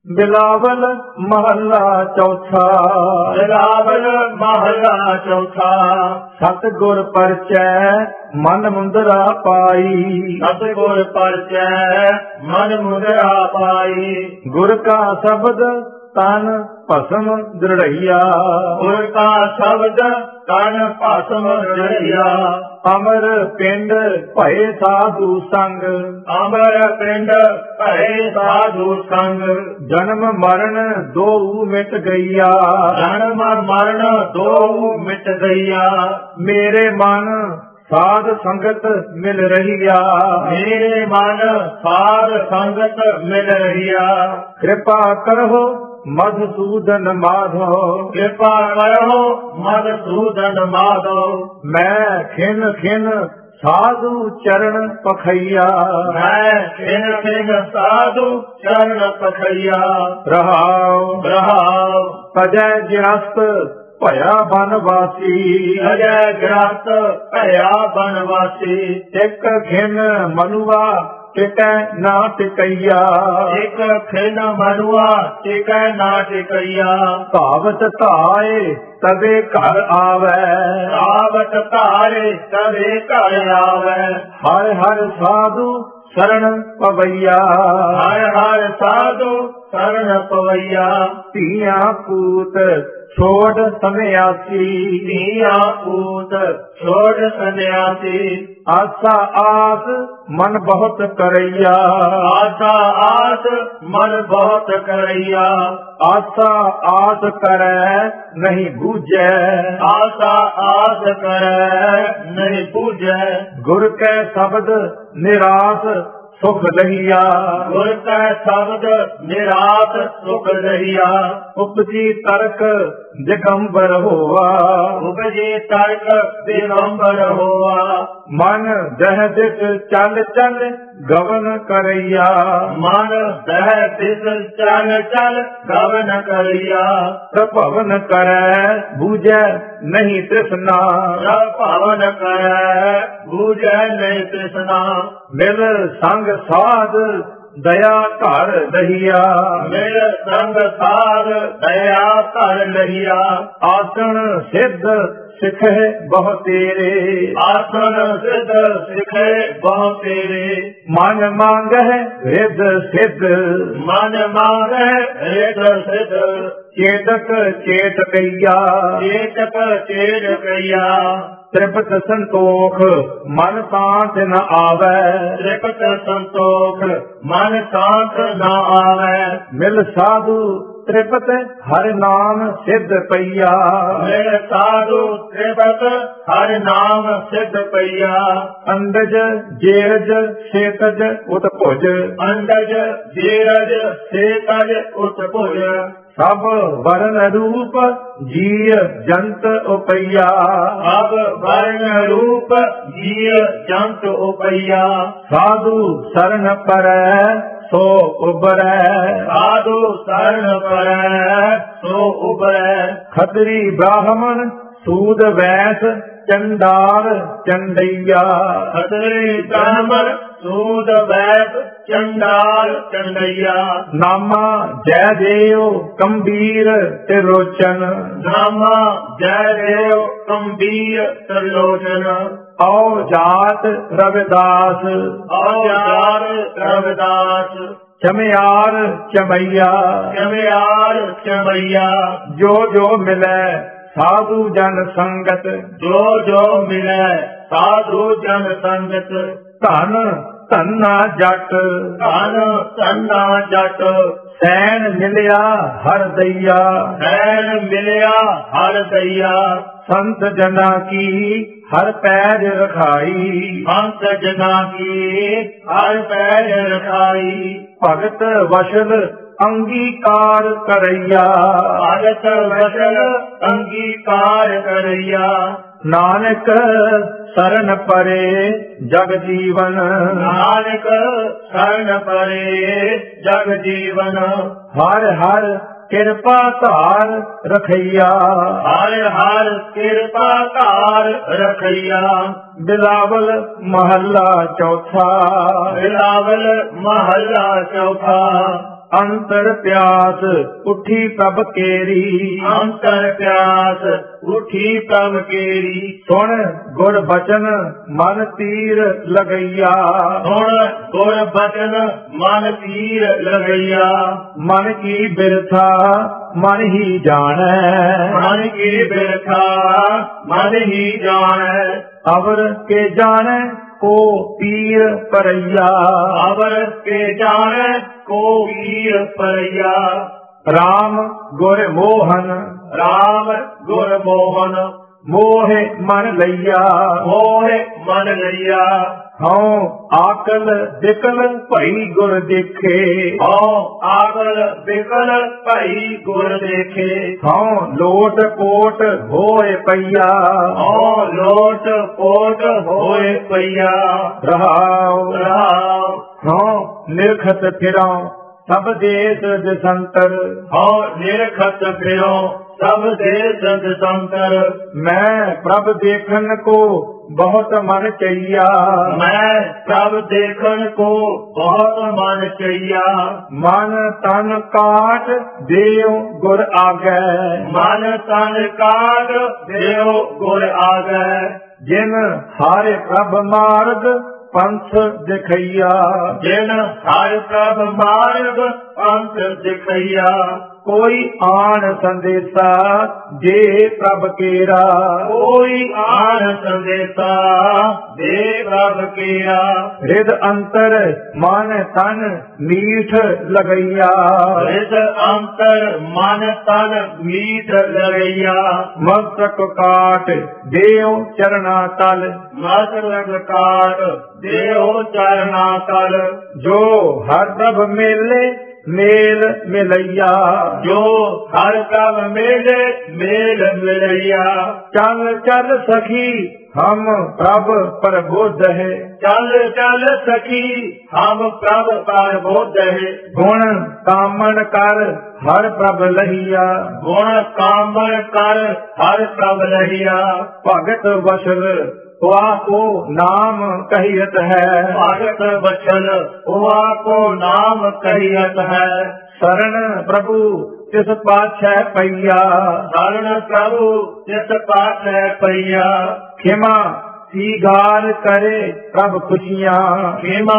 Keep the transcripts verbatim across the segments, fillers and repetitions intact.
ਬਿਲਾਵਲ ਮਹੱਲਾ ਚੌਥਾ। ਬਿਲਾਵਲ ਮਹੱਲਾ ਚੌਥਾ। ਸਤਿਗੁਰ ਪਰਚੈ ਮਨ ਮੁੰਦਰਾ ਪਾਈ। ਸਤਿਗੁਰ ਪਰਚੈ ਮਨ ਮੁੰਦਰਾ ਪਾਈ। ਗੁਰ ਕਾ ਸ਼ਬਦ ਤਨ ਭਸਮ ਦ੍ਰਿੜਈਆ। ਗੁਰ ਕਾ ਸ਼ਬਦ ਤਨ ਭਸਮ ਦ੍ਰਿੜਈਆ। ਅਮਰ ਪਿੰਡ ਭਏ ਸਾਧੂ ਸੰਗ। ਅਮਰ ਪਿੰਡ ਭਏ ਸਾਧੂ ਸੰਗ। ਜਨਮ ਮਰਨ ਦੋਊ ਮਿਟ ਗਈਆ। ਜਨਮ ਮਰਨ ਦੋਊ ਮਿਟ ਗਈਆ। ਮੇਰੇ ਮਨ ਸਾਧ ਸੰਗਤ ਮਿਲ ਰਹੀਆ। ਮੇਰੇ ਮਨ ਸਾਧ ਸੰਗਤ ਮਿਲ ਰਹੀਆ। ਕਿਰਪਾ ਕਰੋ ਮਧੂਸੂਦਨ ਮਾਧੋ। ਕਿਰਪਾ ਕਰੋ ਮਧੂਸੂਦਨ ਮਾਧੋ। ਮੈਂ ਖਿਨ ਖਿਨ ਸਾਧੂ ਚਰਨ ਪਖਈਆ। ਮੈਂ ਖਿਨ ਖਿਨ ਸਾਧੂ ਚਰਨ ਪਖਈਆ। ਰਹਾਉ ਰਹਾਉ ਤਜੈ ਗਿਰਸਤ ਭਇਆ ਬਨਵਾਸੀ। ਅਜੈ ਗ੍ਰਸਤ ਭਇਆ ਬਨਵਾਸੀ। ਇੱਕ ਖਿਨ ਮਨੁਆ ਟਿਕੈ ਨਾ ਟਿਕਈਆ। ਇੱਕ ਖਿਨ ਮਨੁਆ ਟਿਕੈ ਨਾ ਟਿਕਈਆ। ਭਾਵਤ ਧਾਏ ਤਦੇ ਘਰ ਆਵੈ। ਭਾਵਤ ਧਾਰੇ ਤਦੇ ਘਰ ਆਵੈ। ਹਰ ਹਰ ਸਾਧੂ ਸ਼ਰਨ ਪਵਈਆ। ਹਰ ਹਰ ਸਾਧੂ ਸ਼ਰਨ ਪਵਈਆ। ਧੀਆਂ ਪੂਤ ਛੋੜ ਸੰਨਿਆਸੀ। ਧੀਆਂ ਪੂਤ ਛੋੜ ਸੰਨਿਆਸੀ। ਆਸਾ ਆਸ ਮਨ ਬਹੁਤ ਕਰਈਆ। ਆਸਾ ਆਸ ਮਨ ਬਹੁਤ ਕਰਈਆ। ਆਸਾ ਆਸ ਕਰੈ ਨਹੀਂ ਬੂਝੈ। ਆਸਾ ਆਸ ਕਰੈ ਨਹੀਂ ਬੂਝੈ। ਗੁਰ ਕੈ ਸ਼ਬਦ ਨਿਰਾਸ ਸੁਖ ਲਹੀਆ। ਗੁਰ ਕੈ ਸ਼ਬਦ ਨਿਰਾਸ ਸੁਖ ਲਹੀਆ। ਉਪਜੀ ਤਰਕ ਦਿਗੰਬਰ ਹੋਆ। ਉਪਜੀ ਤਰਕ ਦਿਗੰਬਰ ਹੋਆ। ਮਨ ਦਹਿ ਦਿਸ ਚੱਲ ਚੱਲ ਗਵਨ ਕਰਈਆ। ਮਨ ਦਹਿ ਦਿਸ ਚੱਲ ਚੱਲ ਗਵਨ ਕਰਈਆ। ਪ੍ਰਭਵਨ ਕਰੈ ਬੂਝੈ ਨਹੀਂ ਤ੍ਰਿਸ਼ਨਾ। ਪ੍ਰਭਵਨ ਕਰੈ ਬੂਝੈ ਨਹੀਂ ਤ੍ਰਿਸ਼ਨਾ। ਮਿਲ ਸੰਗ ਸਾਧ ਦਇਆ ਘਰ ਲਹੀਆ। ਮਿਲ ਸੰਗ ਸਾਧ ਦਇਆ ਘਰ ਲਹੀਆ। ਆਸਣ ਸਿੱਧ ਸਿਖੇ ਬਹੁ ਤੇਰੇ। ਆਸਣ ਸਿੱਧ ਸਿਖੇ ਬਹੁ ਤੇਰੇ। ਮਨ ਮੰਗਹਿ ਰਿਦ ਸਿੱਧ। ਮਨ ਮੰਗਹਿ ਰਿਦ ਸਿੱਧ। ਚੇਤਕ ਚੇਤ ਕਈਆ। ਚੇਤਕ ਚੇਤ ਕਈਆ। ਤ੍ਰਿਪਤ ਸੰਤੋਖ ਮਨ ਸ਼ਾਂਤ ਨ ਆਵੈ। ਤ੍ਰਿਪਤ ਸੰਤੋਖ ਮਨ ਸ਼ਾਂਤ ਨ ਆਵੈ। ਮਿਲ ਸਾਧੂ ਤ੍ਰਿਪਤ ਹਰਿ ਨਾਮ ਸਿੱਧ ਪਈਆ। ਮਿਲ ਸਾਧੂ ਤ੍ਰਿਪਤ ਹਰਿ ਨਾਮ ਸਿੱਧ ਪਈਆ। ਅੰਡਜ ਜੇਰਜ ਸੇਤਜ ਉਤ ਭੁਜ। ਅੰਡਜ ਜੇਰਜ ਸੇਤਜ ਉਤ ਭੁਜ। ਸਭ ਵਰਨ ਰੂਪ ਜੀਅ ਜੰਤ ਉਪਈਆ। ਸਭ ਵਰਨ ਰੂਪ ਜੀਅ ਜੰਤ ਉਪਈਆ। ਸਾਧੂ ਸਰਨ ਪਰੈ ਸੋ ਉਬਰੈ। ਸਾਧੂ ਸਰਨ ਪਰੈ ਸੋ ਉਬਰੈ। ਖਤਰੀ ਬ੍ਰਾਹਮਣ ਸੂਦ ਵੈਸ ਚੰਡਾਲ ਚੰਡਈਆ। ਖਤਰੀ ਬ੍ਰਾਹਮਣ ਸੂਦ ਵੈਸ ਚੰਡਾਲ ਚੰਡਈਆ। ਨਾਮਾ ਜੈ ਦੇਵ ਕੰਬੀਰ ਤਿਰੋਚਨ। ਨਾਮਾ ਜੈ ਦੇਵ ਕੰਬੀਰ ਤਿਰਲੋਚਨ। ਔ ਜਾਤ ਰਵਿਦਾਸ। ਔ ਜਾਤ ਰਵਿਦਾਸ। ਚਮਿਆਰ ਚਮਈਆ। ਚਮਿਆਰ ਚਮਈਆ। ਜੋ ਜੋ ਮਿਲੈ ਸਾਧੂ ਜਨ ਸੰਗਤ। ਜੋ ਜੋ ਮਿਲੈ ਸਾਧੂ ਜਨ ਸੰਗਤ। ਧਨ ਧੰਨਾ ਜਟ। ਧਨ ਧੰਨਾ ਜਟ। ਸੈਨ ਮਿਲਿਆ ਹਰ ਦਈਆ। ਸੈਨ ਮਿਲਿਆ ਹਰ ਦਈਆ। ਸੰਤ ਜਨਾ ਕੀ ਹਰ ਪੈਜ ਰਖਾਈ। ਸੰਤ ਜਨਾ ਕੀ ਹਰ ਪੈਜ ਰਖਾਈ। ਭਗਤ ਵਸ਼ਲ ਅੰਗੀਕਾਰ ਕਰਈਆ। ਭਗਤ ਵਸ਼ਲ ਅੰਗੀਕਾਰ ਕਰਈਆ। ਨਾਨਕ ਸਰਨ ਪਰੇ ਜਗ ਜੀਵਨ। ਨਾਨਕ ਸਰਨ ਪਰੇ ਜਗ ਜੀਵਨ। ਹਰ ਹਰ ਕਿਰਪਾ ਧਾਰ ਰਖਈਆ। ਹਰ ਹਰ ਕਿਰਪਾ ਧਾਰ ਰਖਈਆ। ਬਿਲਾਵਲ ਮਹੱਲਾ ਚੌਥਾ। ਬਿਲਾਵਲ ਮਹੱਲਾ ਚੌਥਾ। ਅੰਤਰ ਪਿਆਸ ਉਠੀ ਪ੍ਰਭ ਕੇਰੀ। ਅੰਤਰ ਪਿਆਸ ਉਠੀ ਪ੍ਰਭ ਕੇਰੀ। ਸੁਣ ਗੁਰ ਬਚਨ ਮਨ ਤੀਰ ਲਗਈਆ। ਹੁਣ ਗੁਰ ਬਚਨ ਮਨ ਤੀਰ ਲਗਈਆ। ਮਨ ਕੀ ਬਿਰਥਾ ਮਨ ਹੀ ਜਾਣੈ। ਮਨ ਕੀ ਬਿਰਥਾ ਮਨ ਹੀ ਜਾਣੈ। ਅਵਰ ਕੇ ਜਾਣੈ ਕੋ ਪੀਰ ਪਰਈਆ। ਅਵਰ ਕੇ ਜਾਣੈ ਕੋ ਪੀਰ ਪਰਈਆ। ਰਾਮ ਗੁਰ ਮੋਹਨ ਰਾਮ ਗੁਰ ਮੋਹਨ ਮੋਹਿ ਮਨ ਲਈਆ। ਮੋਹਿ ਮਨ ਲਈਆ। ਹਉ ਆਕਲ ਬਿਕਲ ਭਈ ਗੁਰ ਦੇਖੇ। ਹਉ ਆਕਲ ਬਿਕਲ ਭਈ ਗੁਰ ਦੇਖੇ। ਹਉ ਲੋਟ ਕੋਟ ਹੋਏ ਪਈਆ। ਹਉ ਲੋਟ ਕੋਟ ਹੋਏ ਪਈਆ। ਰਹਾਉ ਰਹਾਉ ਹਉ ਨਿਰਖਤ ਫਿਰਾਉ ਸਭ ਦੇਸ ਦਿਸੰਤਰ। ਹਉ ਨਿਰਖਤ ਫਿਰੋ ਸਭ ਦੇਸ ਦਿਸੰਤਰ। ਮੈਂ ਪ੍ਰਭ ਦੇਖਨ ਕੋ ਬਹੁਤ ਮਨ ਚਈਆ। ਮੈਂ ਪ੍ਰਭ ਦੇਖਨ ਕੋ ਬਹੁਤ ਮਨ ਚਈਆ। ਮਨ ਤਨ ਕਾਟ ਦੇਉ ਗੁਰ ਆਗੈ। ਮਨ ਤਨ ਕਾਟ ਦੇਉ ਗੁਰ ਆਗੈ। ਜਿਨ ਹਾਰੇ ਪ੍ਰਭ ਮਾਰਗ ਪੰਥ ਦਿਖਈਆ। ਜਿਨ ਹਰਿ ਪ੍ਰਭ ਮਾਰਗ ਪੰਥ ਦਿਖਈਆ। ਕੋਈ ਆਣ ਸੰਦੇਸਾ ਜੇ ਪ੍ਰਭ ਕੇਰਾ। ਕੋਈ ਆਣ ਸੰਦੇਸਾ ਦੇ ਪ੍ਰਭ ਕੇਰਾ। ਰਿਦ ਅੰਤਰ ਮਨ ਤਨ ਮੀਠ ਲਗਈਆ। ਰਿਦ ਅੰਤਰ ਮਨ ਤਨ ਮੀਠ ਲਗਈਆ। ਮਸਤਕ ਕਾਟ ਦੇਉ ਚਰਨਾ ਤਲ। ਮਸਤਕ ਕਾਟ ਦੇਉ ਚਰਨਾ ਤਲ। ਜੋ ਹਰ ਪ੍ਰਭ ਮੇਲੇ ਮੇਲ ਮਿਲਈਆ। ਜੋ ਹਰ ਪ੍ਰਭ ਮੇਲੇ ਮੇਲ ਮਿਲਈਆ। ਚੱਲ ਚੱਲ ਸਖੀ ਹਮ ਪ੍ਰਭ ਪ੍ਰਬੋਧ ਹੈ। ਚੱਲ ਚੱਲ ਸਖੀ ਹਮ ਪ੍ਰਭ ਪ੍ਰਬੋਧ ਹੈ। ਗੁਣ ਕਾਮਣ ਕਰ ਹਰ ਪ੍ਰਭ ਲਹੀਆ। ਗੁਣ ਕਾਮਣ ਕਰ ਹਰ ਪ੍ਰਭ ਲਹੀਆ। ਭਗਤ ਵਸਲ ਹੁਆ ਕੋ ਨਾਮ ਕਹੀਤ ਹੈ। ਭਗਤ ਵਚਨ ਹੁਆ ਕੋ ਨਾਮ ਕਹੀਤ ਹੈ। ਸ਼ਰਨ ਪ੍ਰਭੂ ਤਿਸ ਪਾਛੈ ਪਈਆ। ਸ਼ਰਨ ਪ੍ਰਭੂ ਤਿਸ ਪਾਛੈ ਪਈਆ। ਖਿਮਾ ਸੀਗਾਰ ਕਰੇ ਪ੍ਰਭ ਖੁਸ਼ੀਆਂ। ਖਿਮਾ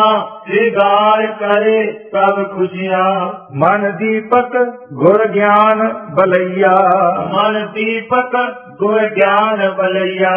ਸੀਗਾਰ ਕਰੇ ਪ੍ਰਭ ਖੁਸ਼ੀਆਂ। ਮਨ ਦੀਪਕ ਗੁਰ ਗਿਆਨ ਬਲਈਆ। ਮਨ ਦੀਪਕ ਗੁਰ ਗਿਆਨ ਬਲਈਆ।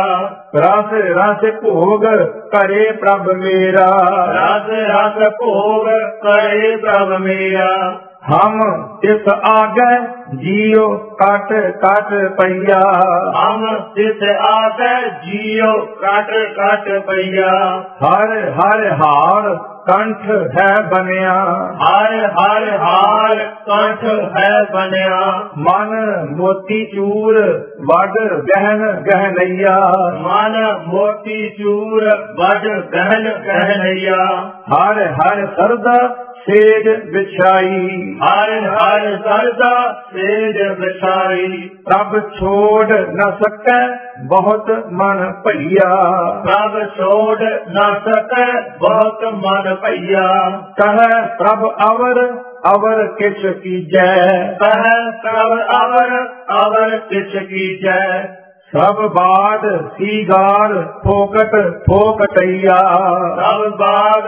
ਰਸ ਰਸ ਭੋਗ ਕਰੇ ਪ੍ਰਭ ਮੇਰਾ। ਰਸ ਰਸ ਭੋਗ ਕਰੇ ਪ੍ਰਭ ਮੇਰਾ। ਹਮ ਤਿਸ ਆਗੈ ਜੀਉ ਕਟ ਕਟ ਪਈਆ। ਹਮ ਤਿਸ ਆਗੈ ਜੀਉ ਕਟ ਕਟ ਪਈਆ। ਹਰ ਹਰ ਹਾਰ ਕੰਠ ਹੈ ਬਨਿਆ। ਹਰ ਹਰ ਹਾਰ ਕੰਠ ਹੈ ਬਨਿਆ। ਮਨ ਮੋਤੀ ਚੂਰ ਵੱਡ ਗਹਿਨ ਗਹਿਨਈਆ। ਮਨ ਮੋਤੀ ਚੂਰ ਵੱਡ ਗਹਿਨ ਗਹਿਨਈਆ। ਹਰ ਹਰ ਸਰਦਾ ਸੇਜ ਵਿਛਾਈ। ਹਰ ਹਰ ਸਰਦਾ ਸੇਜ ਵਿਛਾਈ। ਪ੍ਰਭ ਛੋੜ ਨ ਸਕੈ ਬਹੁਤ ਮਨ ਭਈਆ। ਪ੍ਰਭ ਛੋੜ ਨ ਸਕੈ ਬਹੁਤ ਮਨ ਭਈਆ। ਕਹੈ ਪ੍ਰਭ ਅਵਰ ਅਵਰ ਕਿਛ ਕੀਜੈ। ਕਹੈ ਪ੍ਰਭ ਅਵਰ ਅਵਰ ਕਿਛ ਕੀਜੈ। ਸਭ ਬਾਦ ਸੀਗਾਰ ਫੋਕਟ ਫੋਕਟਈਆ। ਸਭ ਬਾਦ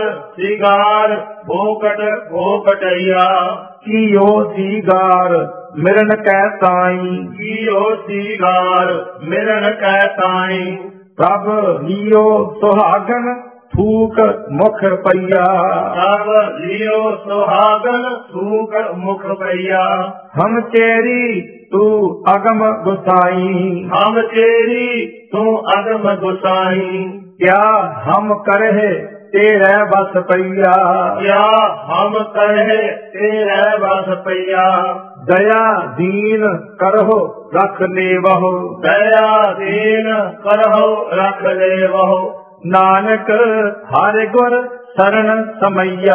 ਸੀਗਾਰ ਫੋਕਟ ਫੋਕਟਈਆ। ਕੀਓ ਸੀਗਾਰ ਮਿਰਨ ਕੈ ਤਾਈ। ਕੀਓ ਸੀਗਾਰ ਮਿਰਨ ਕੈ ਤਾਈ। ਪ੍ਰਭ ਲੀਓ ਸੁਹਾਗਨ ਥੂਕ ਮੁਖ ਪਈਆ। ਪ੍ਰਭ ਲੀਓ ਸੁਹਾਗਨ ਥੂਕ ਮੁਖ ਪਈਆ। ਹਮ ਤੇਰੀ ਤੂੰ ਅਗਮ ਗੁਸਾਈ। ਹਮ ਤੇਰੀ ਤੂੰ ਅਗਮ ਗੁਸਾਈ। ਕਿਆ ਹਮ ਕਰਹਿ ਤੇਰੇ ਬਸ ਪਈਆ। ਕਿਆ ਹਮ ਕਰਹਿ ਤੇਰੇ ਬਸ ਪਈਆ। ਦਇਆ ਦੀਨ ਕਰਹੁ ਰਖ ਲੇਵਹੁ। ਦਇਆ ਦੀਨ ਕਰਹੁ ਰਖ ਲੇਵਹੁ। ਨਾਨਕ ਹਰਿ ਗੁਰ ਸਰਣ ਸਮਈਆ।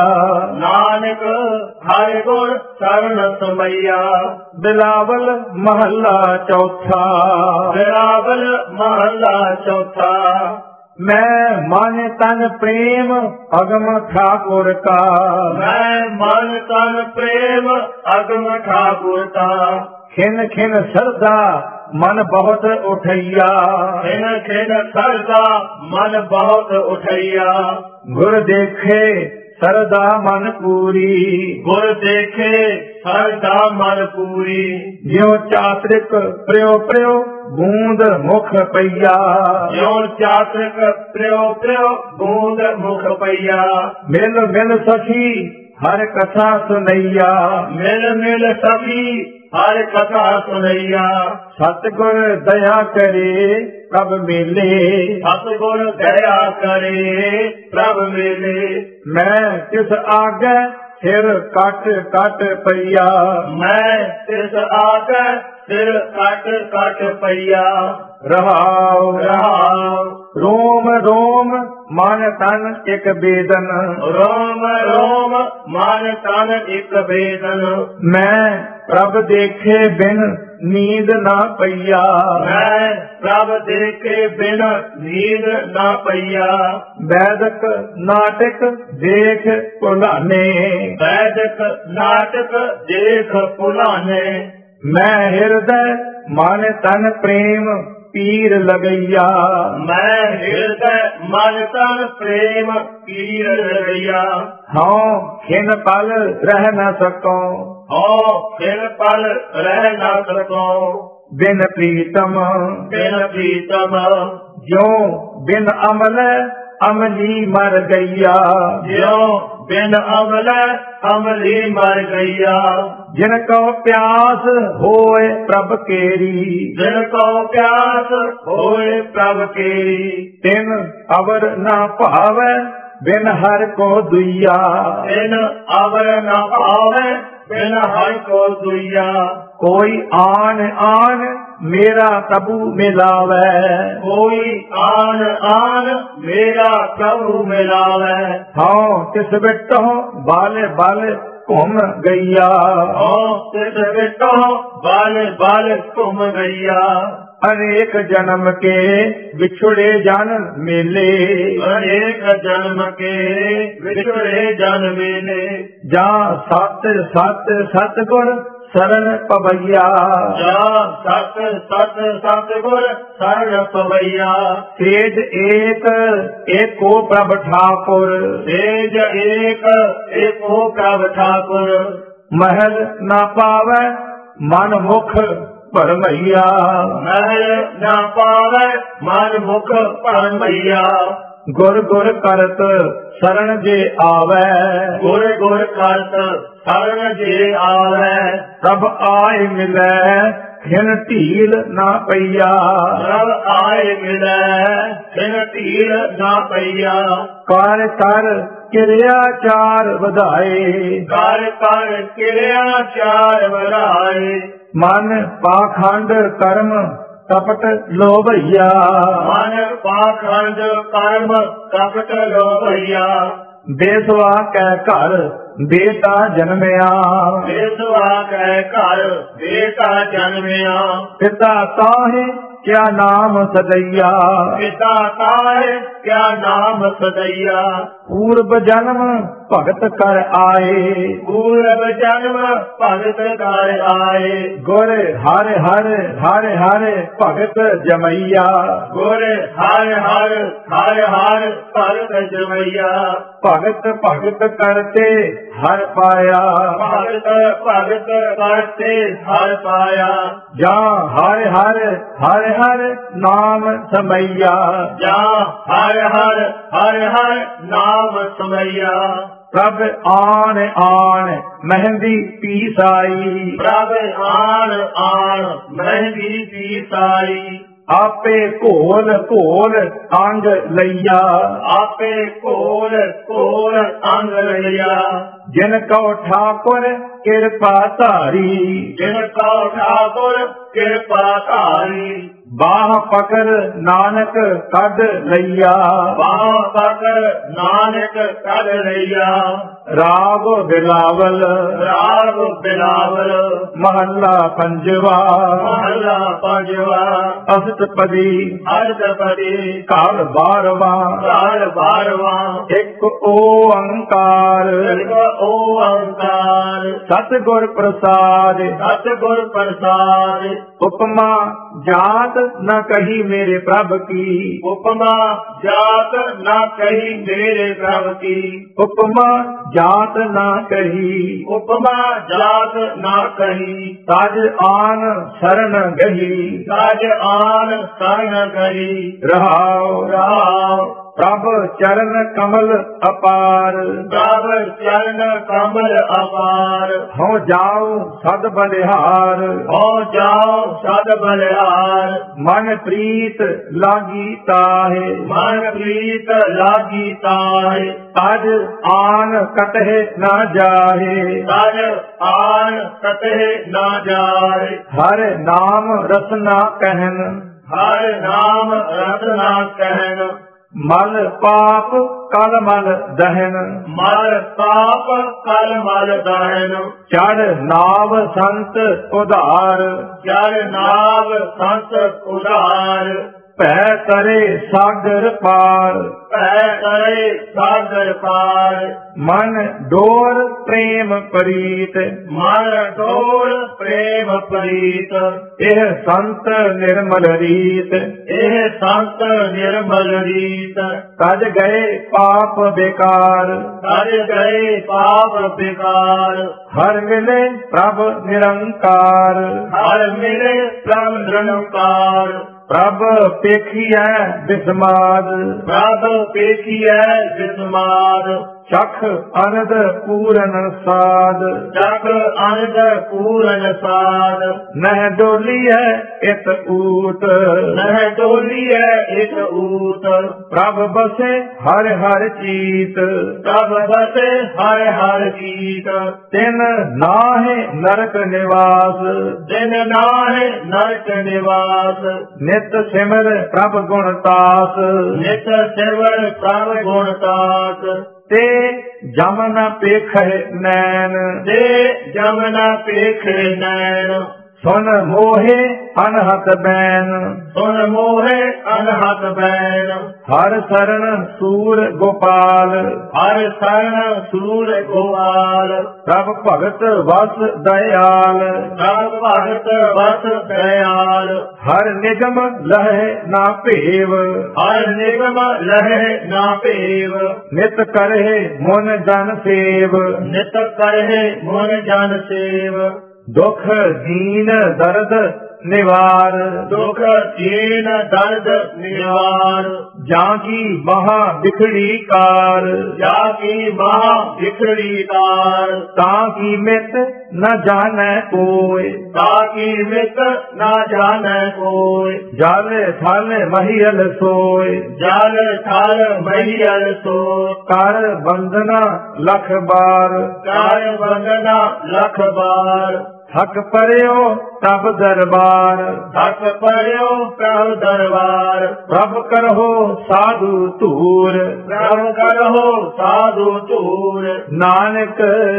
ਨਾਨਕ ਹਰਿ ਗੁਰ ਸਰਣ ਸਮਈਆ। ਬਿਲਾਵਲ ਮਹੱਲਾ ਚੌਥਾ। ਬਿਲਾਵਲ ਮਹੱਲਾ ਚੌਥਾ। मैं मन तन प्रेम अगम ठाकुर का। मैं मन तन प्रेम अगम ठाकुर का। खिन खिन सरदा मन बहुत उठैया। खिन खिन सरदा मन बहुत उठैया। गुर देखे सरदा मन पूरी। गुर देखे सरदा मन पूरी। ज्यों चात्रिक प्रयो प्रयो बूंद मुख पैया। ज्यों चात्रिक प्रयो प्रयो बूंद मुख पैया। मिल मिल सखी हर कथा सुनैया। मिल मिल सखी हर कथा सुनैया। सतगुर दया करे प्रभ मेले। सतगुर दया करे प्रभ मेले। मैं किस आगे सिर कट कट पैया। मैं किस आगे सिर कट कट पैया। रहाओ रहाओ रोम रोम मन तन एक बेदन। रोम रोम मन तन एक बेदन। मैं प्रभ देखे बिन नींद ना पैया। मैं प्रभ देखे बिन नींद ना पैया। वैदक नाटक देख पुलाने। वैदक नाटक देख पुलाने। मैं हृदय मन तन प्रेम पीर लगैया। मैं हृदय मन तन प्रेम पीर लगैया। हाँ खिन पल रह न सको। हो फिर पल रह न सको। बिन प्रीतम बिन प्रीतम ज्यों बिन अमल अमली मर गैया। ज्यों बिन अमल अमली मर गैया। जिनको प्यास होए प्रभ केरी। जिनको प्यास होए प्रभ केरी। तिन अवर न पावे बिन हर को दुइया। बिन अवर न पावे बिन हर को दुइया। कोई आन आन मेरा प्रभु मिलावे। कोई आन आन मेरा प्रभु मिलावे। हाँ तिस बिटो बाल बाल घूम गैया। हो तिस बिटो बाल बाल घूम गैया। अनेक जन्म के बिछुड़े जन मेले। अनेक जन्म के बिछुड़े जन मेले। जा सत सत सतगुर शरण पवैया। जा सत सत सतगुर शरण पवैया। तेज एक एको प्रभ ठाकुर। तेज एक एको प्रभ ठाकुर। महल न पावे मन मुख भरमैया। महल न पावे मन मुख भरमैया। गुर गुर करत शरण जे आवे। गुर गुर करत शरण जे आवे। प्रभ आए मिले खिन ढील ना पैया। प्रभ आए मिले खिन ढील ना पैया। कर कर किरिया चार ਵਧਾਏ। कर कर किरिया चार ਵਧਾਏ। मन पाखंड कर्म कपट लोभैया। मन पाखंड कर्म कपट लोभैया। बेसवा कै घर बेटा जन्मिया। बेसवा कै घर बेटा जन्मिया। पिता ताहे क्या नाम सदैया। पिता ताहे क्या नाम सदैया। पूर्व जन्म भगत कर आए। पूर्व जन्म भगत कर आए। गुर हर हर हर हर भगत जमैया। गुर हर हर हर हर भगत जमैया। भगत भगत करते हर पाया। भगत भगत करते हर पाया। जा हर हर हर हर नाम समैया। जा हर हर हर हर नाम समैया। प्रभ आन आन मेहंदी पीसाई। प्रभ आन आन मेहंदी पीसाई। आपे घोल घोल अंग लैया। आपे घोल घोल अंग लैया। जिन को ठाकुर ਕਿਰਪਾ ਧਾਰੀ। ਜਿਨ ਕਉ ਠਾਕੁਰ ਕਿਰਪਾ ਧਾਰੀ। ਬਾਹ ਪਕੜ ਨਾਨਕ ਕੱਢ ਲਈਆ। ਬਾਹ ਪਕੜ ਨਾਨਕ ਕੱਢ ਲਈਆ। ਰਾਗ ਬਿਲਾਵਲ ਰਾਗ ਬਿਲਾਵਲ ਮਹੱਲਾ ਪੰਜਵਾ। ਮਹੱਲਾ ਪੰਜਵਾ। ਅਸ਼ਟਪਦੀ ਅਸ਼ਟਪਦੀ ਕਾਲ ਬਾਰਵਾ। ਕਾਲ ਬਾਰਵਾ। ਇੱਕ ਓੰਕਾਰ ਇੱਕ ਓੰਕਾਰ ਸਤਿਗੁਰ ਪ੍ਰਸਾਦ। ਸਤਿਗੁਰ ਪ੍ਰਸਾਦ। ਉਪਮਾ ਜਾਤ न कही मेरे प्रभ की। उपमा जात न कही मेरे प्रभ की। उपमा जात न कही उपमा जात न कही। ताज आन शरण गही। ताज आन शरण गही। रहाओ रहाओ प्रभ चरण कमल अपार। प्रभ चरण कमल अपार। हो जाओ सद बलिहार। हो जाओ सद बलिहार। मन प्रीत लागी ताहे। मन प्रीत लागी ताहे। तज आन कटहे न जाहे। तज आन कटहे न जाहे। हर नाम रसना कहन। हर नाम रसना कहन। मल पाप कल मल दहन। मल पाप कल मल दहन। चढ़ नाव संत उधार। चढ़ नाव संत उधार। पै तरे सागर पार। पै तरे सागर पार। मन डोर प्रेम प्रीत। मन डोर प्रेम प्रीत। एह संत निर्मल रीत। एह संत निर्मल रीत। तज गए पाप बेकार। तज गए पाप बेकार। हर मिले प्रभ निरंकार। हर मिले प्रभ निरंकार। प्रभ पेखिया बिस्माद। प्रभ पेखिया बिस्माद। चख अनद पूरन साध। चख अनद पूरन साध। नह डोली है इत ऊत। नह डोली है इत ऊत। प्रभ बसे हर हर चीत। प्रभ बसे हर हर चीत। तिन नाहे नरक निवास। तिन नाहे नरक निवास। नित सिमर प्रभ गुण तास। नित सिमर प्रभ गुण तास। ते जमन पेख नैन। ते जमन पेख नैन। सुन मोहे अनहत बैन। सुन मोहे अनहत बैन। हर शरण सूर गोपाल। हर शरण सूर गोपाल। प्रभ भगत वस दयाल। प्रभ भगत वस दयाल। हर निगम लहे ना भेव। हर निगम लहे ना भेव। नित करहे मुन जन सेव। नित करहे मुन जन सेव। दुख दीन दर्द निवार। दुख दीन दर्द निवार। जाकी महा बिखड़ी कार। जाकी महा बिखड़ी कार। ताकि मित न जाने कोई। ताकि मित न जाने कोई। जल थल महियल सोय। जल थल महियल सोय। कर वंदना लख बार। कर वंदना लख बार। थक परियो तब दरबार। थक परियो प्रभ दरबार। प्रभ करहो साधु तूर। प्रभ करहो साधु तूर। नानक